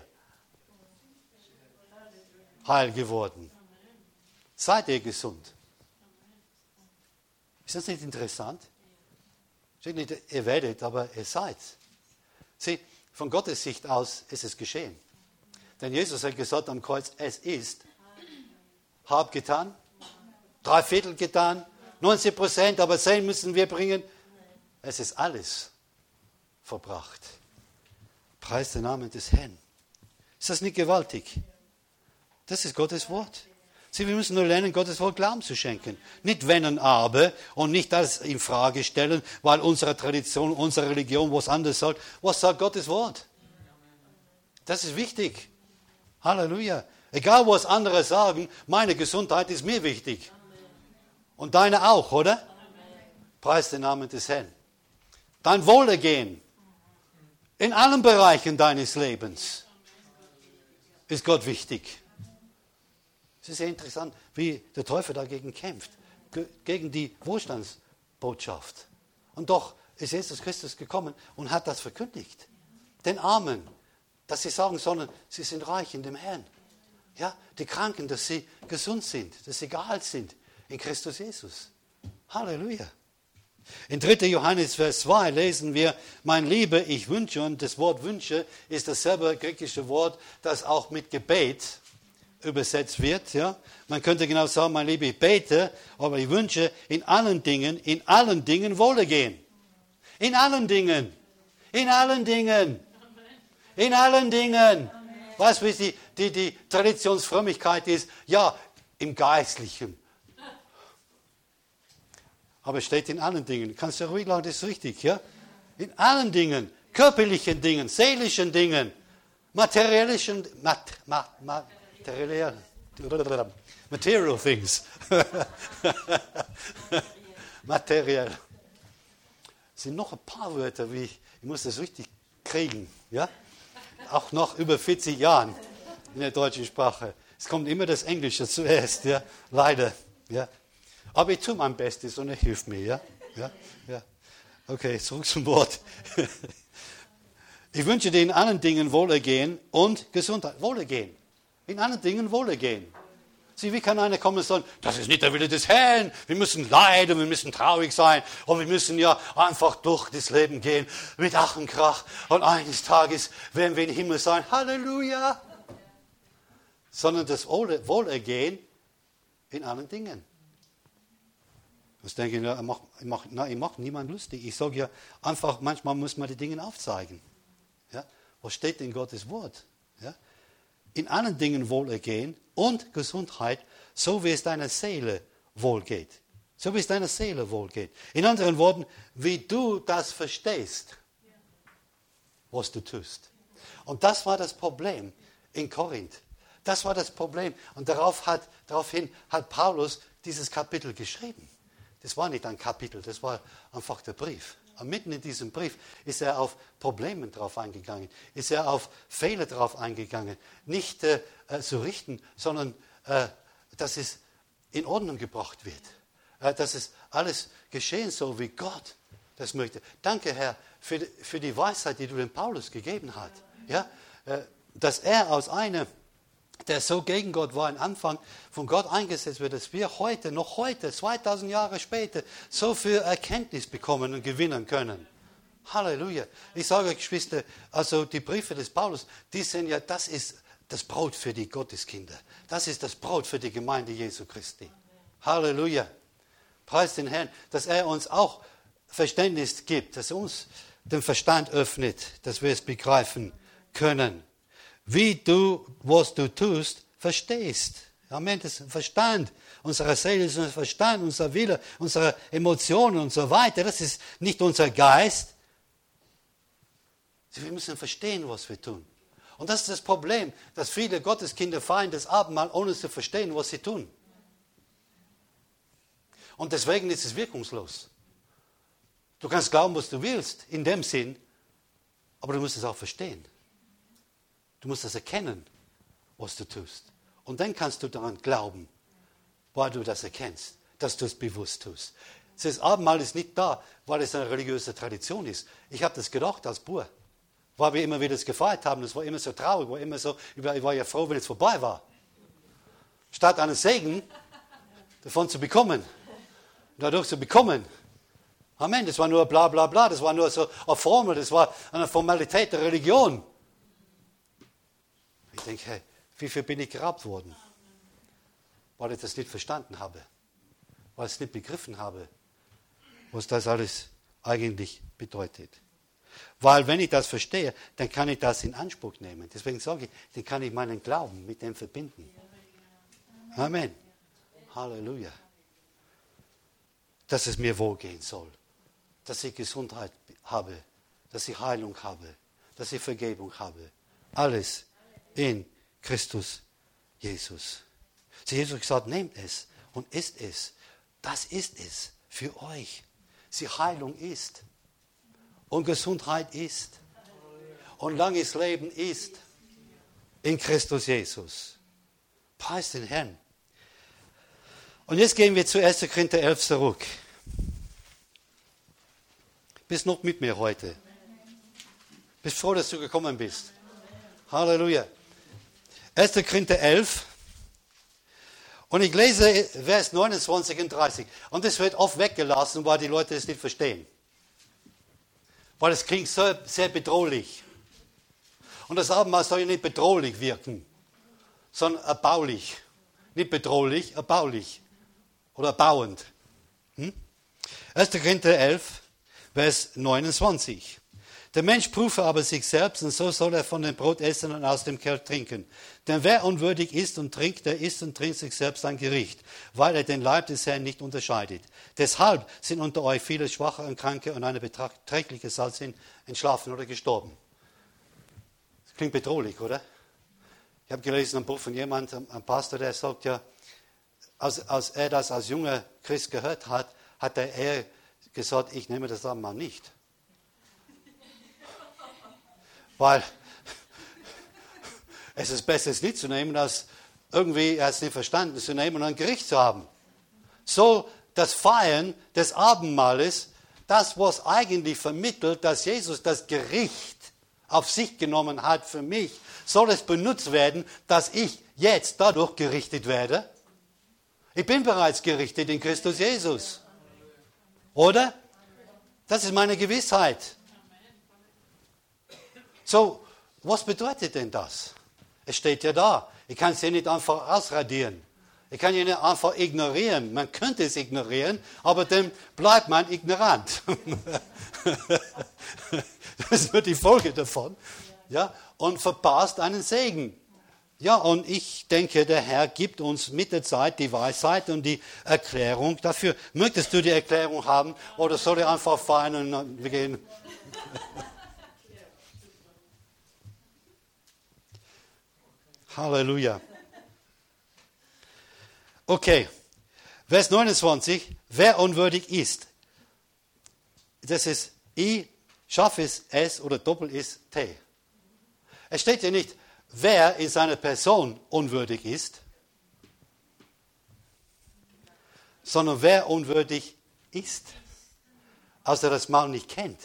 heil geworden. Seid ihr gesund. Ist das nicht interessant? Steht nicht, ihr werdet, aber ihr seid. Sieh, von Gottes Sicht aus ist es geschehen. Denn Jesus hat gesagt am Kreuz, es ist halb getan, drei Viertel getan, neunzig Prozent, aber zehn müssen wir bringen. Es ist alles verbracht. Preis den Namen des Herrn. Ist das nicht gewaltig? Das ist Gottes Wort. Sie, wir müssen nur lernen, Gottes Wort Glauben zu schenken. Nicht wenn und aber und nicht das in Frage stellen, weil unsere Tradition, unsere Religion was anderes sagt. Was sagt Gottes Wort? Das ist wichtig. Halleluja. Egal, was andere sagen, meine Gesundheit ist mir wichtig. Und deine auch, oder? Preis den Namen des Herrn. Dein Wohlergehen in allen Bereichen deines Lebens ist Gott wichtig. Es ist sehr interessant, wie der Teufel dagegen kämpft, gegen die Wohlstandsbotschaft. Und doch ist Jesus Christus gekommen und hat das verkündigt. Den Armen, dass sie sagen sollen, sie sind reich in dem Herrn. Ja, die Kranken, dass sie gesund sind, dass sie geheilt sind in Christus Jesus. Halleluja. In dritter Johannes Vers zwei lesen wir, mein Liebe, ich wünsche, und das Wort wünsche ist dasselbe griechische Wort, das auch mit Gebet übersetzt wird. Ja? Man könnte genau sagen, mein Liebe, ich bete, aber ich wünsche in allen Dingen, in allen Dingen Wohlergehen. In allen Dingen. In allen Dingen. In allen Dingen. Weißt du, wie die, die, die Traditionsfrömmigkeit ist? Ja, im Geistlichen. Aber es steht in allen Dingen. Kannst du ruhig sagen, das ist richtig, ja? In allen Dingen. Körperlichen Dingen, seelischen Dingen, materiellischen, mat, mat, mat, materiell, material things. Materiell. Es sind noch ein paar Wörter, wie ich, ich muss das richtig kriegen, ja? Auch noch über vierzig Jahren in der deutschen Sprache. Es kommt immer das Englische zuerst, ja, leider, ja. Aber ich tue mein Bestes und er hilft mir, ja, ja, ja. Okay, zurück zum Wort. Ich wünsche dir in allen Dingen Wohlergehen und Gesundheit. Wohlergehen. In allen Dingen Wohlergehen. Sieh, wie kann einer kommen und sagen, das ist nicht der Wille des Herrn, wir müssen leiden, wir müssen traurig sein und wir müssen ja einfach durch das Leben gehen mit Ach und Krach und eines Tages werden wir im Himmel sein. Halleluja! sondern das Wohlergehen in allen Dingen. Ich denke, ich mache mach, mach niemand lustig. Ich sage ja einfach, manchmal muss man die Dinge aufzeigen. Ja? Was steht in Gottes Wort? Ja? In allen Dingen Wohlergehen und Gesundheit, so wie es deiner Seele wohlgeht. So wie es deiner Seele wohlgeht. In anderen Worten, wie du das verstehst, was du tust. Und das war das Problem in Korinth. Das war das Problem. Und darauf hat, daraufhin hat Paulus dieses Kapitel geschrieben. Das war nicht ein Kapitel, das war einfach der Brief. Und mitten in diesem Brief ist er auf Probleme drauf eingegangen, ist er auf Fehler drauf eingegangen. Nicht äh, zu richten, sondern äh, dass es in Ordnung gebracht wird. Äh, dass es alles geschehen soll, wie Gott das möchte. Danke, Herr, für die, für die Weisheit, die du dem Paulus gegeben hast. Ja? Äh, dass er aus einer, der so gegen Gott war, am Anfang von Gott eingesetzt wird, dass wir heute, noch heute, zweitausend Jahre später, so viel Erkenntnis bekommen und gewinnen können. Halleluja. Ich sage euch, Geschwister, also die Briefe des Paulus, die sind ja, das ist das Brot für die Gotteskinder. Das ist das Brot für die Gemeinde Jesu Christi. Halleluja. Preis den Herrn, dass er uns auch Verständnis gibt, dass er uns den Verstand öffnet, dass wir es begreifen können. Wie du, was du tust, verstehst. Amen, das ist ein Verstand. Unsere Seele ist unser Verstand, unser Wille, unsere Emotionen und so weiter. Das ist nicht unser Geist. Wir müssen verstehen, was wir tun. Und das ist das Problem, dass viele Gotteskinder feiern das Abendmahl, ohne zu verstehen, was sie tun. Und deswegen ist es wirkungslos. Du kannst glauben, was du willst, in dem Sinn, aber du musst es auch verstehen. Du musst das erkennen, was du tust. Und dann kannst du daran glauben, weil du das erkennst, dass du es bewusst tust. Das Abendmahl ist nicht da, weil es eine religiöse Tradition ist. Ich habe das gedacht als Bub, weil wir immer wieder das gefeiert haben. Das war immer so traurig, war immer so, ich war ja froh, wenn es vorbei war. Statt einen Segen davon zu bekommen, dadurch zu bekommen. Amen, das war nur bla bla bla, das war nur so eine Formel, das war eine Formalität der Religion. Ich denke, hey, wie viel bin ich geraubt worden? Weil ich das nicht verstanden habe. Weil ich es nicht begriffen habe, was das alles eigentlich bedeutet. Weil wenn ich das verstehe, dann kann ich das in Anspruch nehmen. Deswegen sage ich, dann kann ich meinen Glauben mit dem verbinden. Amen. Halleluja. Dass es mir wohlgehen soll. Dass ich Gesundheit habe. Dass ich Heilung habe. Dass ich Vergebung habe. Alles in Christus Jesus. Sie Jesus hat gesagt, nehmt es und isst es. Das ist es für euch. Sie Heilung ist. Und Gesundheit ist. Und langes Leben ist. In Christus Jesus. Preis den Herrn. Und jetzt gehen wir zu erster Korinther elf zurück. Bist noch mit mir heute? Bist froh, dass du gekommen bist? Halleluja. erster Korinther elf. Und ich lese Vers neunundzwanzig und dreißig. Und das wird oft weggelassen, weil die Leute es nicht verstehen. Weil es klingt sehr, sehr bedrohlich. Und das Abendmahl soll ja nicht bedrohlich wirken, sondern erbaulich. Nicht bedrohlich, erbaulich. Oder erbauend. Hm? erster Korinther elf, Vers neunundzwanzig. Der Mensch prüfe aber sich selbst, und so soll er von dem Brot essen und aus dem Kelch trinken. Denn wer unwürdig isst und trinkt, der isst und trinkt sich selbst ein Gericht, weil er den Leib des Herrn nicht unterscheidet. Deshalb sind unter euch viele Schwache und Kranke und eine beträchtliche Zahl sind entschlafen oder gestorben. Das klingt bedrohlich, oder? Ich habe gelesen, ein Buch von jemandem, ein Pastor, der sagt ja, als, als er das als junger Christ gehört hat, hat er eher gesagt, ich nehme das Abendmahl nicht. Weil es ist besser, es nicht zu nehmen, als irgendwie, er hat es nicht verstanden, zu nehmen und ein Gericht zu haben. So, das Feiern des Abendmahles, das, was eigentlich vermittelt, dass Jesus das Gericht auf sich genommen hat für mich, soll es benutzt werden, dass ich jetzt dadurch gerichtet werde. Ich bin bereits gerichtet in Christus Jesus. Oder? Das ist meine Gewissheit. So, was bedeutet denn das? Es steht ja da, Ich kann sie nicht einfach ausradieren. Ich kann sie nicht einfach ignorieren. Man könnte es ignorieren, aber dann bleibt man ignorant. Das ist nur die Folge davon. Ja, und verpasst einen Segen. Ja, und ich denke, der Herr gibt uns mit der Zeit die Weisheit und die Erklärung dafür. Möchtest du die Erklärung haben oder soll ich einfach feiern und wir gehen? Halleluja. Okay, Vers neunundzwanzig. Wer unwürdig ist, das ist I, scharf ist S oder doppel ist T. Es steht ja nicht, wer in seiner Person unwürdig ist, sondern wer unwürdig ist, als er das Mal nicht kennt,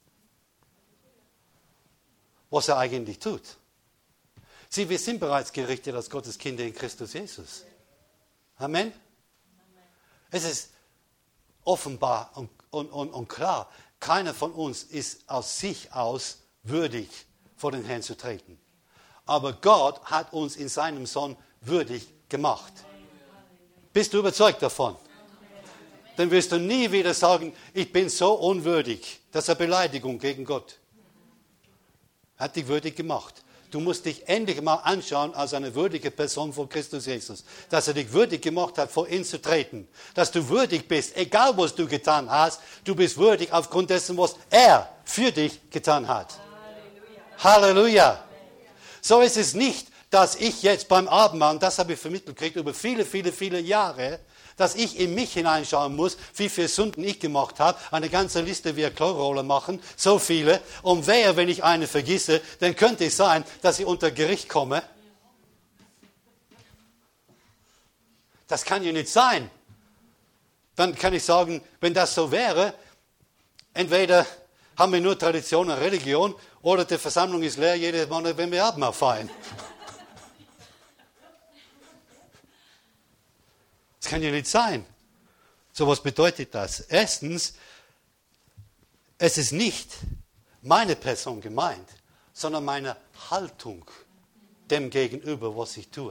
was er eigentlich tut. Sieh, wir sind bereits gerichtet als Gottes Kinder in Christus Jesus. Amen. Es ist offenbar und, und, und, und klar, keiner von uns ist aus sich aus würdig, vor den Herrn zu treten. Aber Gott hat uns in seinem Sohn würdig gemacht. Bist du überzeugt davon? Dann wirst du nie wieder sagen, ich bin so unwürdig. Das ist eine Beleidigung gegen Gott. Er hat dich würdig gemacht. Du musst dich endlich mal anschauen als eine würdige Person vor Christus Jesus. Dass er dich würdig gemacht hat, vor ihn zu treten. Dass du würdig bist, egal was du getan hast. Du bist würdig aufgrund dessen, was er für dich getan hat. Halleluja. Halleluja. So ist es nicht, dass ich jetzt beim Abendmahl, und das habe ich vermittelt gekriegt über viele, viele, viele Jahre, dass ich in mich hineinschauen muss, wie viele Sünden ich gemacht habe, eine ganze Liste wie eine Klorolle machen, so viele. Und wer, wenn ich eine vergesse, dann könnte es sein, dass ich unter Gericht komme. Das kann ja nicht sein. Dann kann ich sagen, wenn das so wäre, entweder haben wir nur Tradition und Religion, oder die Versammlung ist leer jedes Mal, wenn wir Abendmahl feiern. Das kann ja nicht sein. So, was bedeutet das? Erstens, es ist nicht meine Person gemeint, sondern meine Haltung dem gegenüber, was ich tue.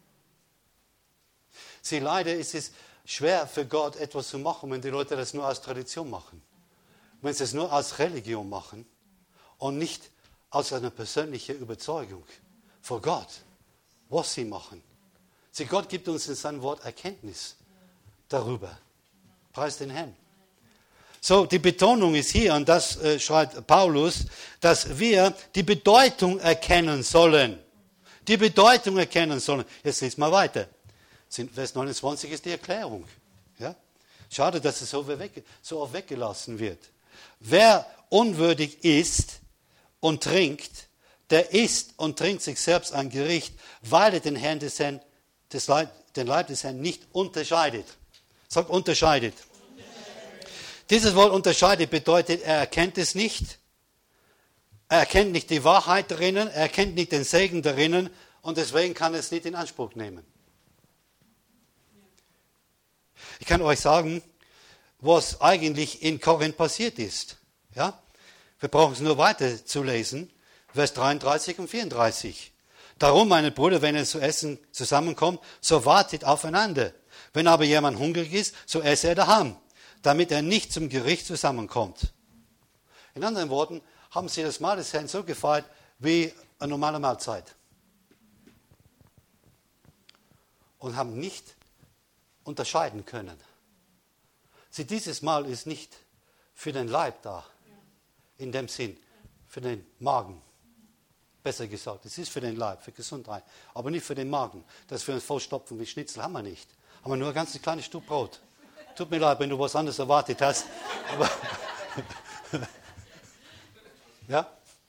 Sieh, leider ist es schwer für Gott, etwas zu machen, wenn die Leute das nur aus Tradition machen. Wenn sie es nur aus Religion machen und nicht aus einer persönlichen Überzeugung vor Gott, was sie machen. Sieh, Gott gibt uns in seinem Wort Erkenntnis darüber. Preis den Herrn. So, die Betonung ist hier, und das äh, schreibt Paulus, dass wir die Bedeutung erkennen sollen. Die Bedeutung erkennen sollen. Jetzt lesen wir weiter. Vers neunundzwanzig ist die Erklärung. Ja? Schade, dass es so, weg, so oft weggelassen wird. Wer unwürdig isst und trinkt, der isst und trinkt sich selbst ein Gericht, weil er den Herrn des Herrn, des Leib, den Leib des Herrn nicht unterscheidet. Sagt unterscheidet. Dieses Wort unterscheidet bedeutet, er erkennt es nicht. Er erkennt nicht die Wahrheit darinnen, er erkennt nicht den Segen darinnen und deswegen kann er es nicht in Anspruch nehmen. Ich kann euch sagen, was eigentlich in Korinth passiert ist. Ja? Wir brauchen es nur weiter zu lesen. Vers dreiunddreißig und vierunddreißig. Darum, meine Brüder, wenn ihr zu essen zusammenkommt, so wartet aufeinander. Wenn aber jemand hungrig ist, so esse er daheim, damit er nicht zum Gericht zusammenkommt. In anderen Worten, haben sie das Mahl des Herrn so gefeiert wie eine normale Mahlzeit. Und haben nicht unterscheiden können. Sie, dieses Mahl ist nicht für den Leib da, in dem Sinn, für den Magen. Besser gesagt, es ist für den Leib, für Gesundheit, aber nicht für den Magen. Das für ein Vollstopfen wie Schnitzel haben wir nicht. Haben wir nur ein ganz kleines Stück Brot. Tut mir leid, wenn du was anderes erwartet hast. Aber ja?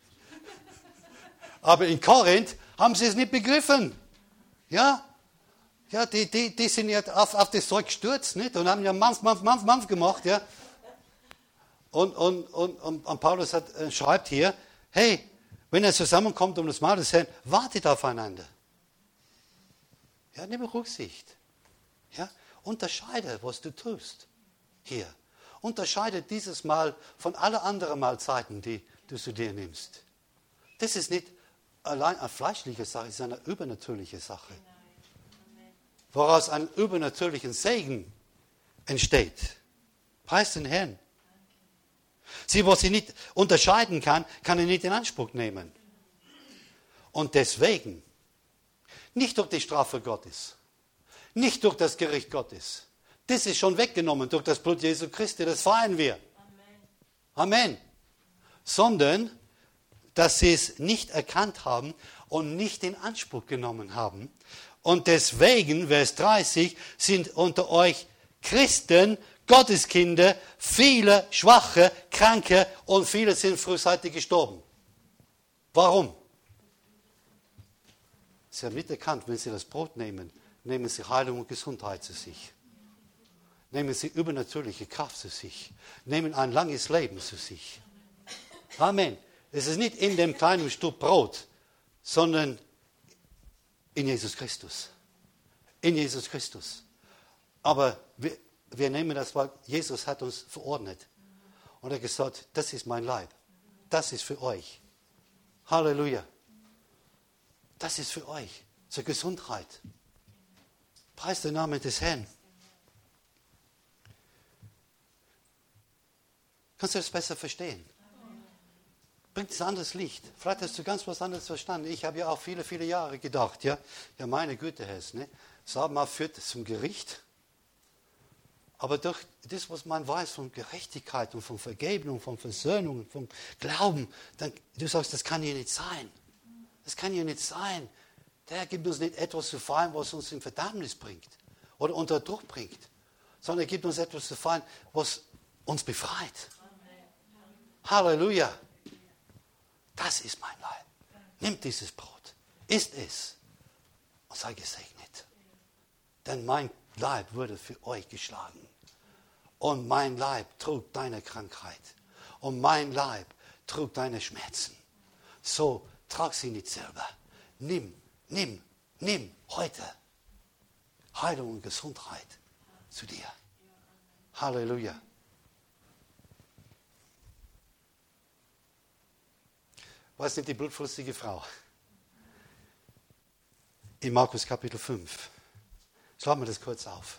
Aber in Korinth haben sie es nicht begriffen. Ja? Ja, die, die, die sind ja auf, auf das Zeug gestürzt, nicht? Und haben ja Mampf, Mampf, Mampf, Mampf gemacht, ja? Und, und, und, und Paulus hat, äh, schreibt hier, hey, wenn er zusammenkommt um das Mahl des Herrn, wartet aufeinander. Ja, nimm Rücksicht. Ja, unterscheide, was du tust hier. Unterscheide dieses Mal von allen anderen Mahlzeiten, die du zu dir nimmst. Das ist nicht allein eine fleischliche Sache, es ist eine übernatürliche Sache. Woraus ein übernatürlichen Segen entsteht. Preis den Herrn. Sie, was sie nicht unterscheiden kann, kann er nicht in Anspruch nehmen. Und deswegen, nicht durch die Strafe Gottes, nicht durch das Gericht Gottes, das ist schon weggenommen durch das Blut Jesu Christi, das feiern wir. Amen. Amen. Sondern, dass sie es nicht erkannt haben und nicht in Anspruch genommen haben. Und deswegen, Vers dreißig, sind unter euch Christen, Gotteskinder, viele Schwache, Kranke und viele sind frühzeitig gestorben. Warum? Sie haben nicht erkannt, wenn sie das Brot nehmen, nehmen sie Heilung und Gesundheit zu sich. Nehmen sie übernatürliche Kraft zu sich. Nehmen ein langes Leben zu sich. Amen. Es ist nicht in dem kleinen Stück Brot, sondern in Jesus Christus. In Jesus Christus. Aber wir, wir nehmen das, weil Jesus hat uns verordnet. Und er hat gesagt, das ist mein Leib. Das ist für euch. Halleluja. Das ist für euch. Zur Gesundheit. Preis den Namen des Herrn. Kannst du das besser verstehen? Bringt es ein anderes Licht. Vielleicht hast du ganz was anderes verstanden. Ich habe ja auch viele, viele Jahre gedacht, ja, ja meine Güte, Herr, ne? Satan führt zum Gericht. Aber durch das, was man weiß von Gerechtigkeit und von Vergebung, von Versöhnung und von Glauben, dann du sagst, das kann ja nicht sein. Das kann ja nicht sein. Der Herr gibt uns nicht etwas zu feiern, was uns in Verdammnis bringt oder unter Druck bringt, sondern er gibt uns etwas zu feiern, was uns befreit. Halleluja. Das ist mein Leib. Nimm dieses Brot, isst es und sei gesegnet. Denn mein Leib wurde für euch geschlagen. Und mein Leib trug deine Krankheit. Und mein Leib trug deine Schmerzen. So, trag sie nicht selber. Nimm, nimm, nimm heute Heilung und Gesundheit zu dir. Halleluja. Was ist die blutflüssige Frau? In Markus Kapitel fünf. Schlagen wir das kurz auf.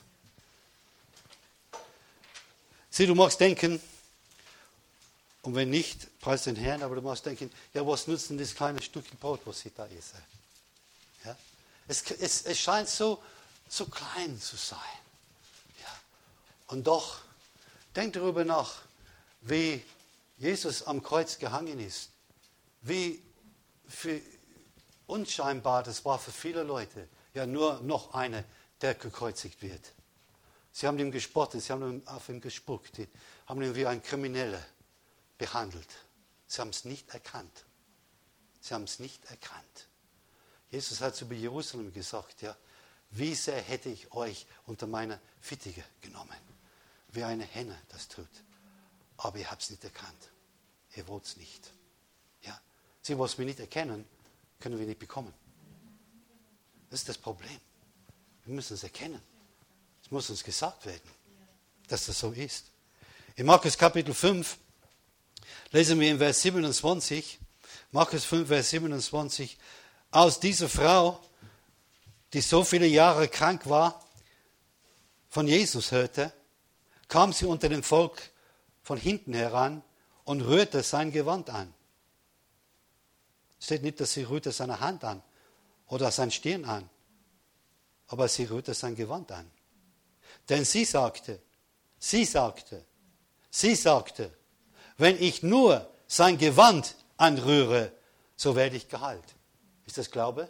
Sieh, du magst denken, und wenn nicht, preis den Herrn, aber du magst denken, ja, was nützt denn das kleine Stückchen Brot, was ich da esse? Ja? Es, es, es scheint so, so klein zu sein. Ja? Und doch, denk darüber nach, wie Jesus am Kreuz gehangen ist. Wie für unscheinbar das war für viele Leute. Ja, nur noch einer, der gekreuzigt wird. Sie haben ihm gespottet, sie haben auf ihn gespuckt, sie haben ihn wie ein Krimineller behandelt. Sie haben es nicht erkannt. Sie haben es nicht erkannt. Jesus hat zu Jerusalem gesagt, ja, wie sehr hätte ich euch unter meine Fittige genommen, wie eine Henne das tut. Aber ihr habt es nicht erkannt. Ihr wollt es nicht. Ja. Sie, was wir nicht erkennen, können wir nicht bekommen. Das ist das Problem. Wir müssen es erkennen. Es muss uns gesagt werden, dass das so ist. In Markus Kapitel fünf lesen wir in Vers siebenundzwanzig, Markus fünf, Vers siebenundzwanzig, aus dieser Frau, die so viele Jahre krank war, von Jesus hörte, kam sie unter dem Volk von hinten heran und rührte sein Gewand an. Es steht nicht, dass sie rührte seine Hand an oder sein Stirn an, aber sie rührte sein Gewand an. Denn sie sagte, sie sagte, sie sagte, wenn ich nur sein Gewand anrühre, so werde ich geheilt. Ist das Glaube?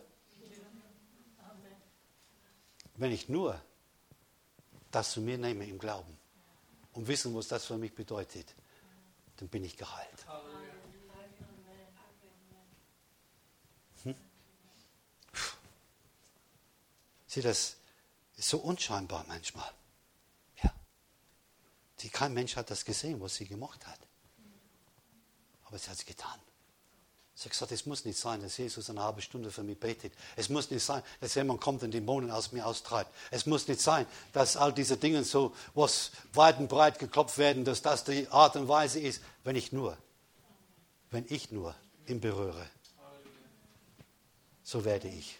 Wenn ich nur das zu mir nehme im Glauben und wissen, was das für mich bedeutet, dann bin ich geheilt. Hm? Sieh, das ist so unscheinbar manchmal. Ja. Die, kein Mensch hat das gesehen, was sie gemacht hat. Aber sie hat es getan. Sie hat gesagt, es muss nicht sein, dass Jesus eine halbe Stunde für mich betet. Es muss nicht sein, dass jemand kommt und Dämonen aus mir austreibt. Es muss nicht sein, dass all diese Dinge so, was weit und breit geklopft werden, dass das die Art und Weise ist, wenn ich nur, wenn ich nur ihn berühre. so werde ich.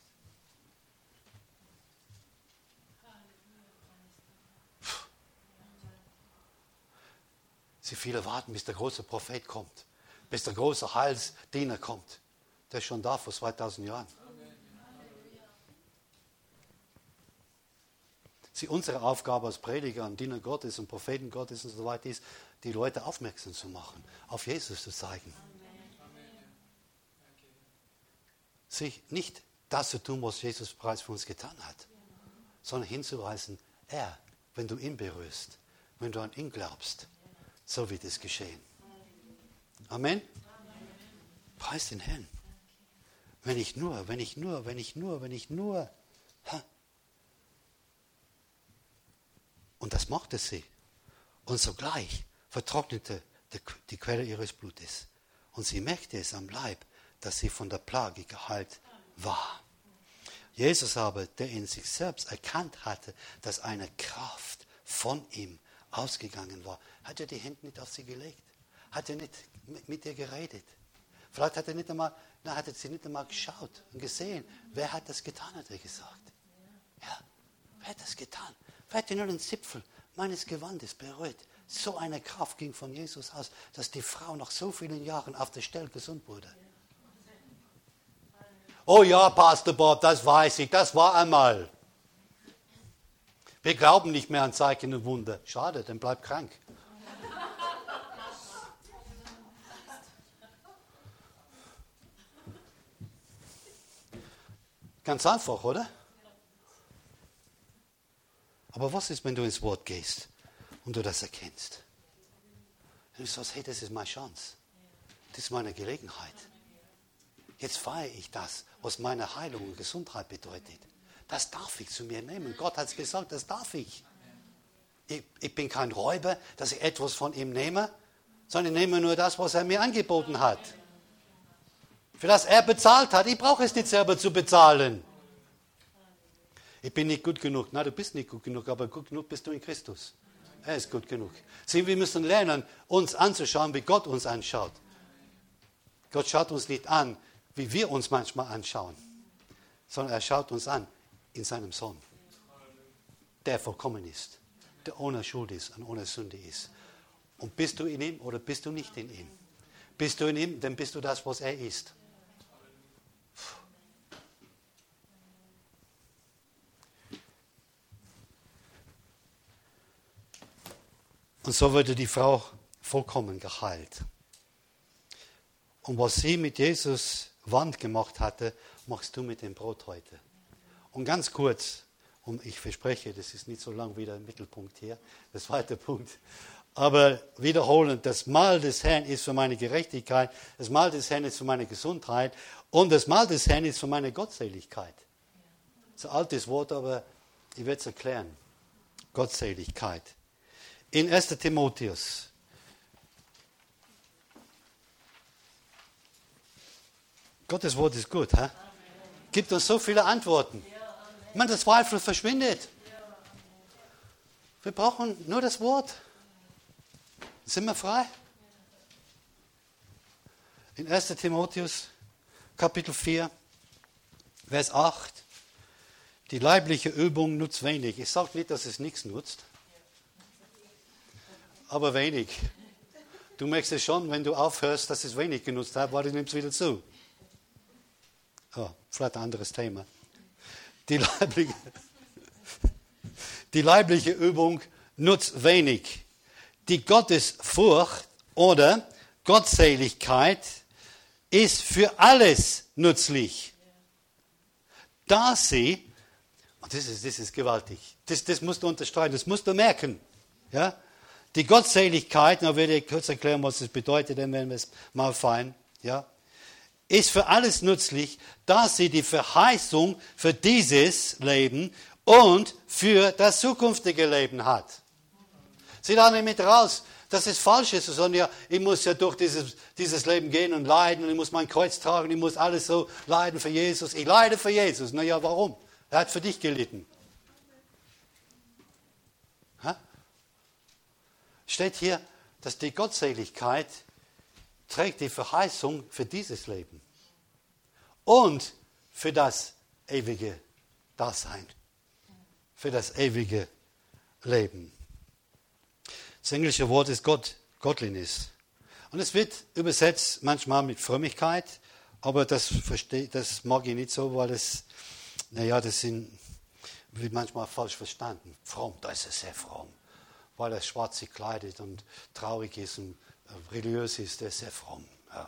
Sie viele warten, bis der große Prophet kommt, bis der große Heilsdiener kommt. Der ist schon da vor zweitausend Jahren. Sie, unsere Aufgabe als Prediger und Diener Gottes und Propheten Gottes und so weiter ist, die Leute aufmerksam zu machen, auf Jesus zu zeigen. Sich nicht das zu tun, was Jesus bereits für uns getan hat, sondern hinzuweisen, er, wenn du ihn berührst, wenn du an ihn glaubst, so wird es geschehen. Amen. Preis den Herrn. Wenn ich nur, wenn ich nur, wenn ich nur, wenn ich nur. Ha. Und das machte sie. Und sogleich vertrocknete die Quelle ihres Blutes. Und sie merkte es am Leib, dass sie von der Plage geheilt war. Jesus aber, der in sich selbst erkannt hatte, dass eine Kraft von ihm ausgegangen war, hat er die Hände nicht auf sie gelegt? Hat er nicht mit, mit ihr geredet? Vielleicht hat er nicht einmal, na, hat er sie nicht einmal geschaut und gesehen, wer hat das getan, hat er gesagt. Ja, wer hat das getan? Wer hat nur den Zipfel meines Gewandes berührt? So eine Kraft ging von Jesus aus, dass die Frau nach so vielen Jahren auf der Stelle gesund wurde. Oh ja, Pastor Bob, das weiß ich, das war einmal. Wir glauben nicht mehr an Zeichen und Wunder. Schade, dann bleib krank. Ganz einfach, oder? Aber was ist, wenn du ins Wort gehst und du das erkennst? Und du sagst, hey, das ist meine Chance. Das ist meine Gelegenheit. Jetzt feiere ich das, was meine Heilung und Gesundheit bedeutet. Das darf ich zu mir nehmen. Gott hat es gesagt, das darf ich. ich. Ich bin kein Räuber, dass ich etwas von ihm nehme, sondern ich nehme nur das, was er mir angeboten hat. Für das er bezahlt hat. Ich brauche es nicht selber zu bezahlen. Ich bin nicht gut genug. Nein, du bist nicht gut genug, aber gut genug bist du in Christus. Er ist gut genug. Sieh, wir müssen lernen, uns anzuschauen, wie Gott uns anschaut. Gott schaut uns nicht an, wie wir uns manchmal anschauen, sondern er schaut uns an in seinem Sohn, der vollkommen ist, der ohne Schuld ist und ohne Sünde ist. Und bist du in ihm oder bist du nicht in ihm? Bist du in ihm, dann bist du das, was er ist. Und so wurde die Frau vollkommen geheilt. Und was sie mit Jesus Wand gemacht hatte, machst du mit dem Brot heute. Und ganz kurz, und ich verspreche, das ist nicht so lang wie der Mittelpunkt hier, der zweite Punkt, aber wiederholend, das Mahl des Herrn ist für meine Gerechtigkeit, das Mahl des Herrn ist für meine Gesundheit und das Mahl des Herrn ist für meine Gottseligkeit. Das ist ein altes Wort, aber ich werde es erklären. Gottseligkeit. In erster Timotheus. Gottes Wort ist gut, hä? Gibt uns so viele Antworten. Ich meine, der Zweifel verschwindet. Wir brauchen nur das Wort. Sind wir frei? In erster Timotheus, Kapitel vier, Vers acht. Die leibliche Übung nutzt wenig. Ich sage nicht, dass es nichts nutzt, aber wenig. Du merkst es schon, wenn du aufhörst, dass es wenig genutzt hat, weil du nimmst wieder zu. Oh, vielleicht ein anderes Thema. Die leibliche, die leibliche Übung nutzt wenig. Die Gottesfurcht oder Gottseligkeit ist für alles nützlich. Da sie, und das ist, das ist gewaltig, das, das musst du unterstreichen, das musst du merken. Ja? Die Gottseligkeit, da werde ich kurz erklären, was das bedeutet, dann werden wir es mal fein, ja, ist für alles nützlich, da sie die Verheißung für dieses Leben und für das zukünftige Leben hat. Sie da nicht mit raus, dass es falsch ist, sondern ja, ich muss ja durch dieses, dieses Leben gehen und leiden und ich muss mein Kreuz tragen, ich muss alles so leiden für Jesus. Ich leide für Jesus. Na ja, warum? Er hat für dich gelitten. Ha? Steht hier, dass die Gottseligkeit trägt die Verheißung für dieses Leben und für das ewige Dasein, für das ewige Leben. Das englische Wort ist God, Godliness. Und es wird übersetzt manchmal mit Frömmigkeit, aber das, versteh, das mag ich nicht so, weil es, naja, das sind, wird manchmal falsch verstanden. Fromm, da ist er sehr fromm. Weil er schwarz sich kleidet und traurig ist und religiös ist, der ist sehr fromm. Ja.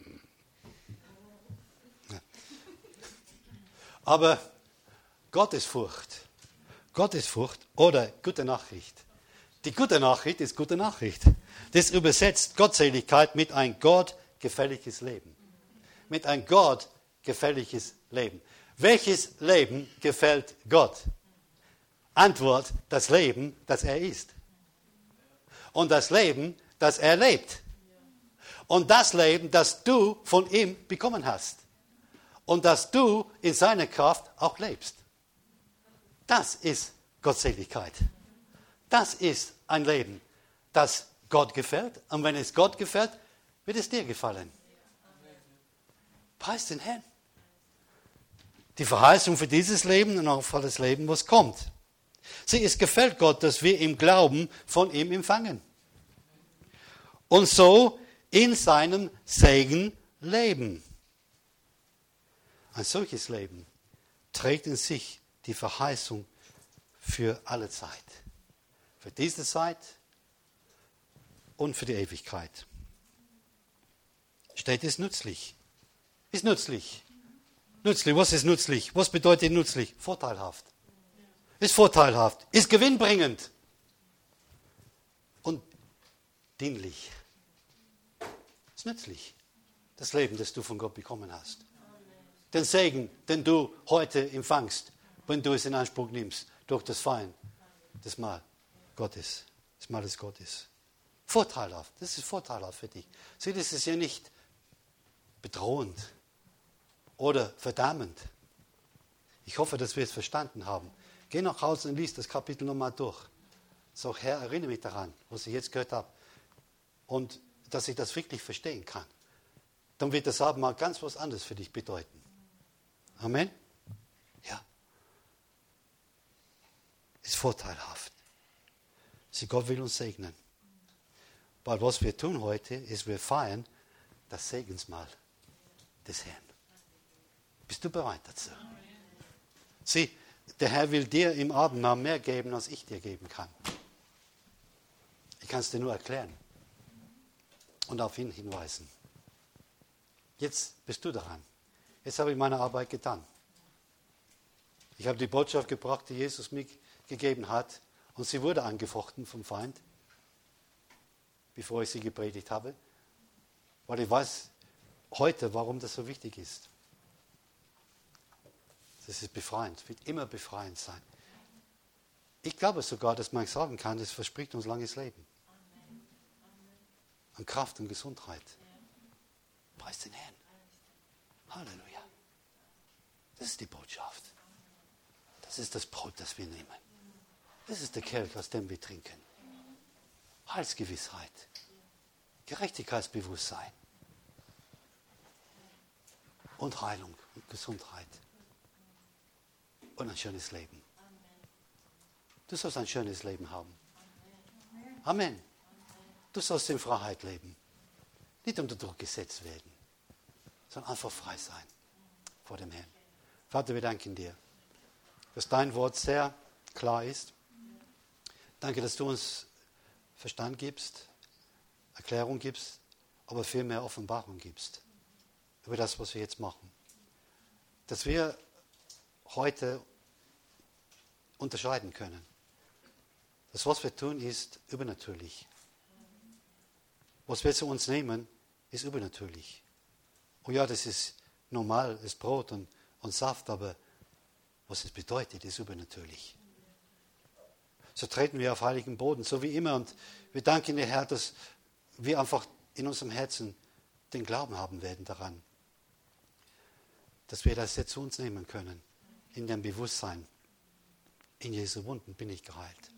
Aber Gottesfurcht, Gottesfurcht oder gute Nachricht. Die gute Nachricht ist gute Nachricht. Das übersetzt Gottseligkeit mit ein gottgefälliges Leben. Mit ein gottgefälliges Leben. Welches Leben gefällt Gott? Antwort, das Leben, das er ist. Und das Leben, das er lebt. Und das Leben, das du von ihm bekommen hast. Und dass du in seiner Kraft auch lebst. Das ist Gottseligkeit. Das ist ein Leben, das Gott gefällt. Und wenn es Gott gefällt, wird es dir gefallen. Preis den Herrn. Die Verheißung für dieses Leben und auch für das Leben, was kommt. Sie, es gefällt Gott, dass wir im Glauben von ihm empfangen. Und so in seinem Segen leben. Ein solches Leben trägt in sich die Verheißung für alle Zeit. Für diese Zeit und für die Ewigkeit. Steht es nützlich? Ist nützlich. Nützlich, was ist nützlich? Was bedeutet nützlich? Vorteilhaft. Ist vorteilhaft. Ist gewinnbringend. Und dienlich. Ist nützlich. Das Leben, das du von Gott bekommen hast. Den Segen, den du heute empfangst, wenn du es in Anspruch nimmst, durch das Feiern des Mahl Gottes, des Mahles Gottes. Vorteilhaft, das ist vorteilhaft für dich. Sieh, das ist ja nicht bedrohend oder verdammend. Ich hoffe, dass wir es verstanden haben. Geh nach Hause und lies das Kapitel nochmal durch. Sag, Herr, erinnere mich daran, was ich jetzt gehört habe. Und dass ich das wirklich verstehen kann. Dann wird das Abendmahl ganz was anderes für dich bedeuten. Amen? Ja. Ist vorteilhaft. Sie, Gott will uns segnen. Weil was wir tun heute, ist, wir feiern das Segensmahl des Herrn. Bist du bereit dazu? Sieh, der Herr will dir im Abendmahl mehr geben, als ich dir geben kann. Ich kann es dir nur erklären und auf ihn hinweisen. Jetzt bist du daran. Jetzt habe ich meine Arbeit getan. Ich habe die Botschaft gebracht, die Jesus mir gegeben hat, und sie wurde angefochten vom Feind, bevor ich sie gepredigt habe, weil ich weiß heute, warum das so wichtig ist. Das ist befreiend, wird immer befreiend sein. Ich glaube sogar, dass man sagen kann, es verspricht uns langes Leben. An Kraft und Gesundheit. Preis den Herrn. Halleluja. Das ist die Botschaft. Das ist das Brot, das wir nehmen. Das ist der Kelch, aus dem wir trinken. Heilsgewissheit. Gerechtigkeitsbewusstsein. Und Heilung und Gesundheit. Und ein schönes Leben. Du sollst ein schönes Leben haben. Amen. Du sollst in Freiheit leben. Nicht unter Druck gesetzt werden, sondern einfach frei sein vor dem Herrn. Vater, wir danken dir, dass dein Wort sehr klar ist. Danke, dass du uns Verstand gibst, Erklärung gibst, aber vielmehr Offenbarung gibst über das, was wir jetzt machen. Dass wir heute unterscheiden können. Das, was wir tun, ist übernatürlich. Was wir zu uns nehmen, ist übernatürlich. Oh ja, das ist normal, das ist Brot und, und Saft, aber was es bedeutet, ist übernatürlich. So treten wir auf heiligen Boden, so wie immer. Und wir danken dir, Herr, dass wir einfach in unserem Herzen den Glauben haben werden daran, dass wir das jetzt zu uns nehmen können, in dem Bewusstsein, in Jesu Wunden bin ich geheilt.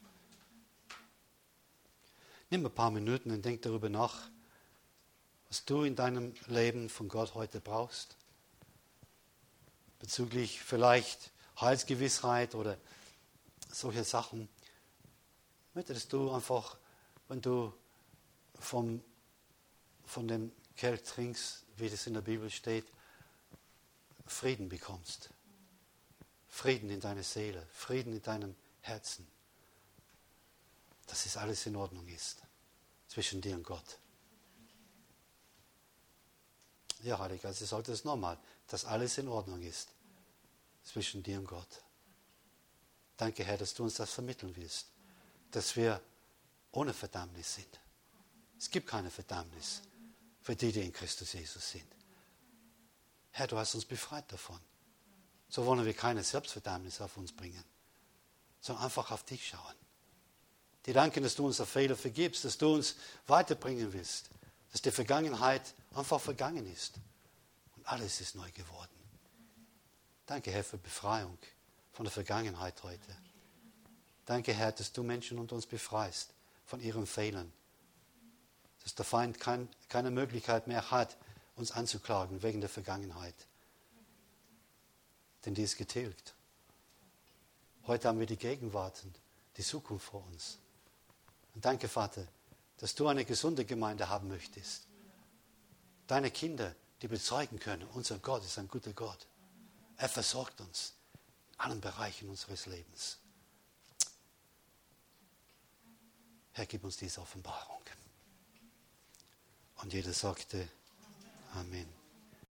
Nimm ein paar Minuten und denk darüber nach, was du in deinem Leben von Gott heute brauchst. bezüglich vielleicht Heilsgewissheit oder solche Sachen. Möchtest du einfach, wenn du vom, von dem Kelch trinkst, wie das in der Bibel steht, Frieden bekommst. Frieden in deiner Seele, Frieden in deinem Herzen. Dass es alles in Ordnung ist zwischen dir und Gott. Ja, Heiliger Geist, ich sage das nochmal, dass alles in Ordnung ist zwischen dir und Gott. Danke, Herr, dass du uns das vermitteln willst, dass wir ohne Verdammnis sind. Es gibt keine Verdammnis für die, die in Christus Jesus sind. Herr, du hast uns befreit davon. So wollen wir keine Selbstverdammnis auf uns bringen, sondern einfach auf dich schauen. Dir danken, dass du unsere Fehler vergibst, dass du uns weiterbringen willst, dass die Vergangenheit einfach vergangen ist und alles ist neu geworden. Danke, Herr, für Befreiung von der Vergangenheit heute. Danke, Herr, dass du Menschen und uns befreist von ihren Fehlern. Dass der Feind kein, keine Möglichkeit mehr hat, uns anzuklagen wegen der Vergangenheit. Denn die ist getilgt. Heute haben wir die Gegenwart und die Zukunft vor uns. Und danke, Vater, dass du eine gesunde Gemeinde haben möchtest. Deine Kinder, die bezeugen können, unser Gott ist ein guter Gott. Er versorgt uns in allen Bereichen unseres Lebens. Herr, gib uns diese Offenbarung. Und jeder sagte Amen.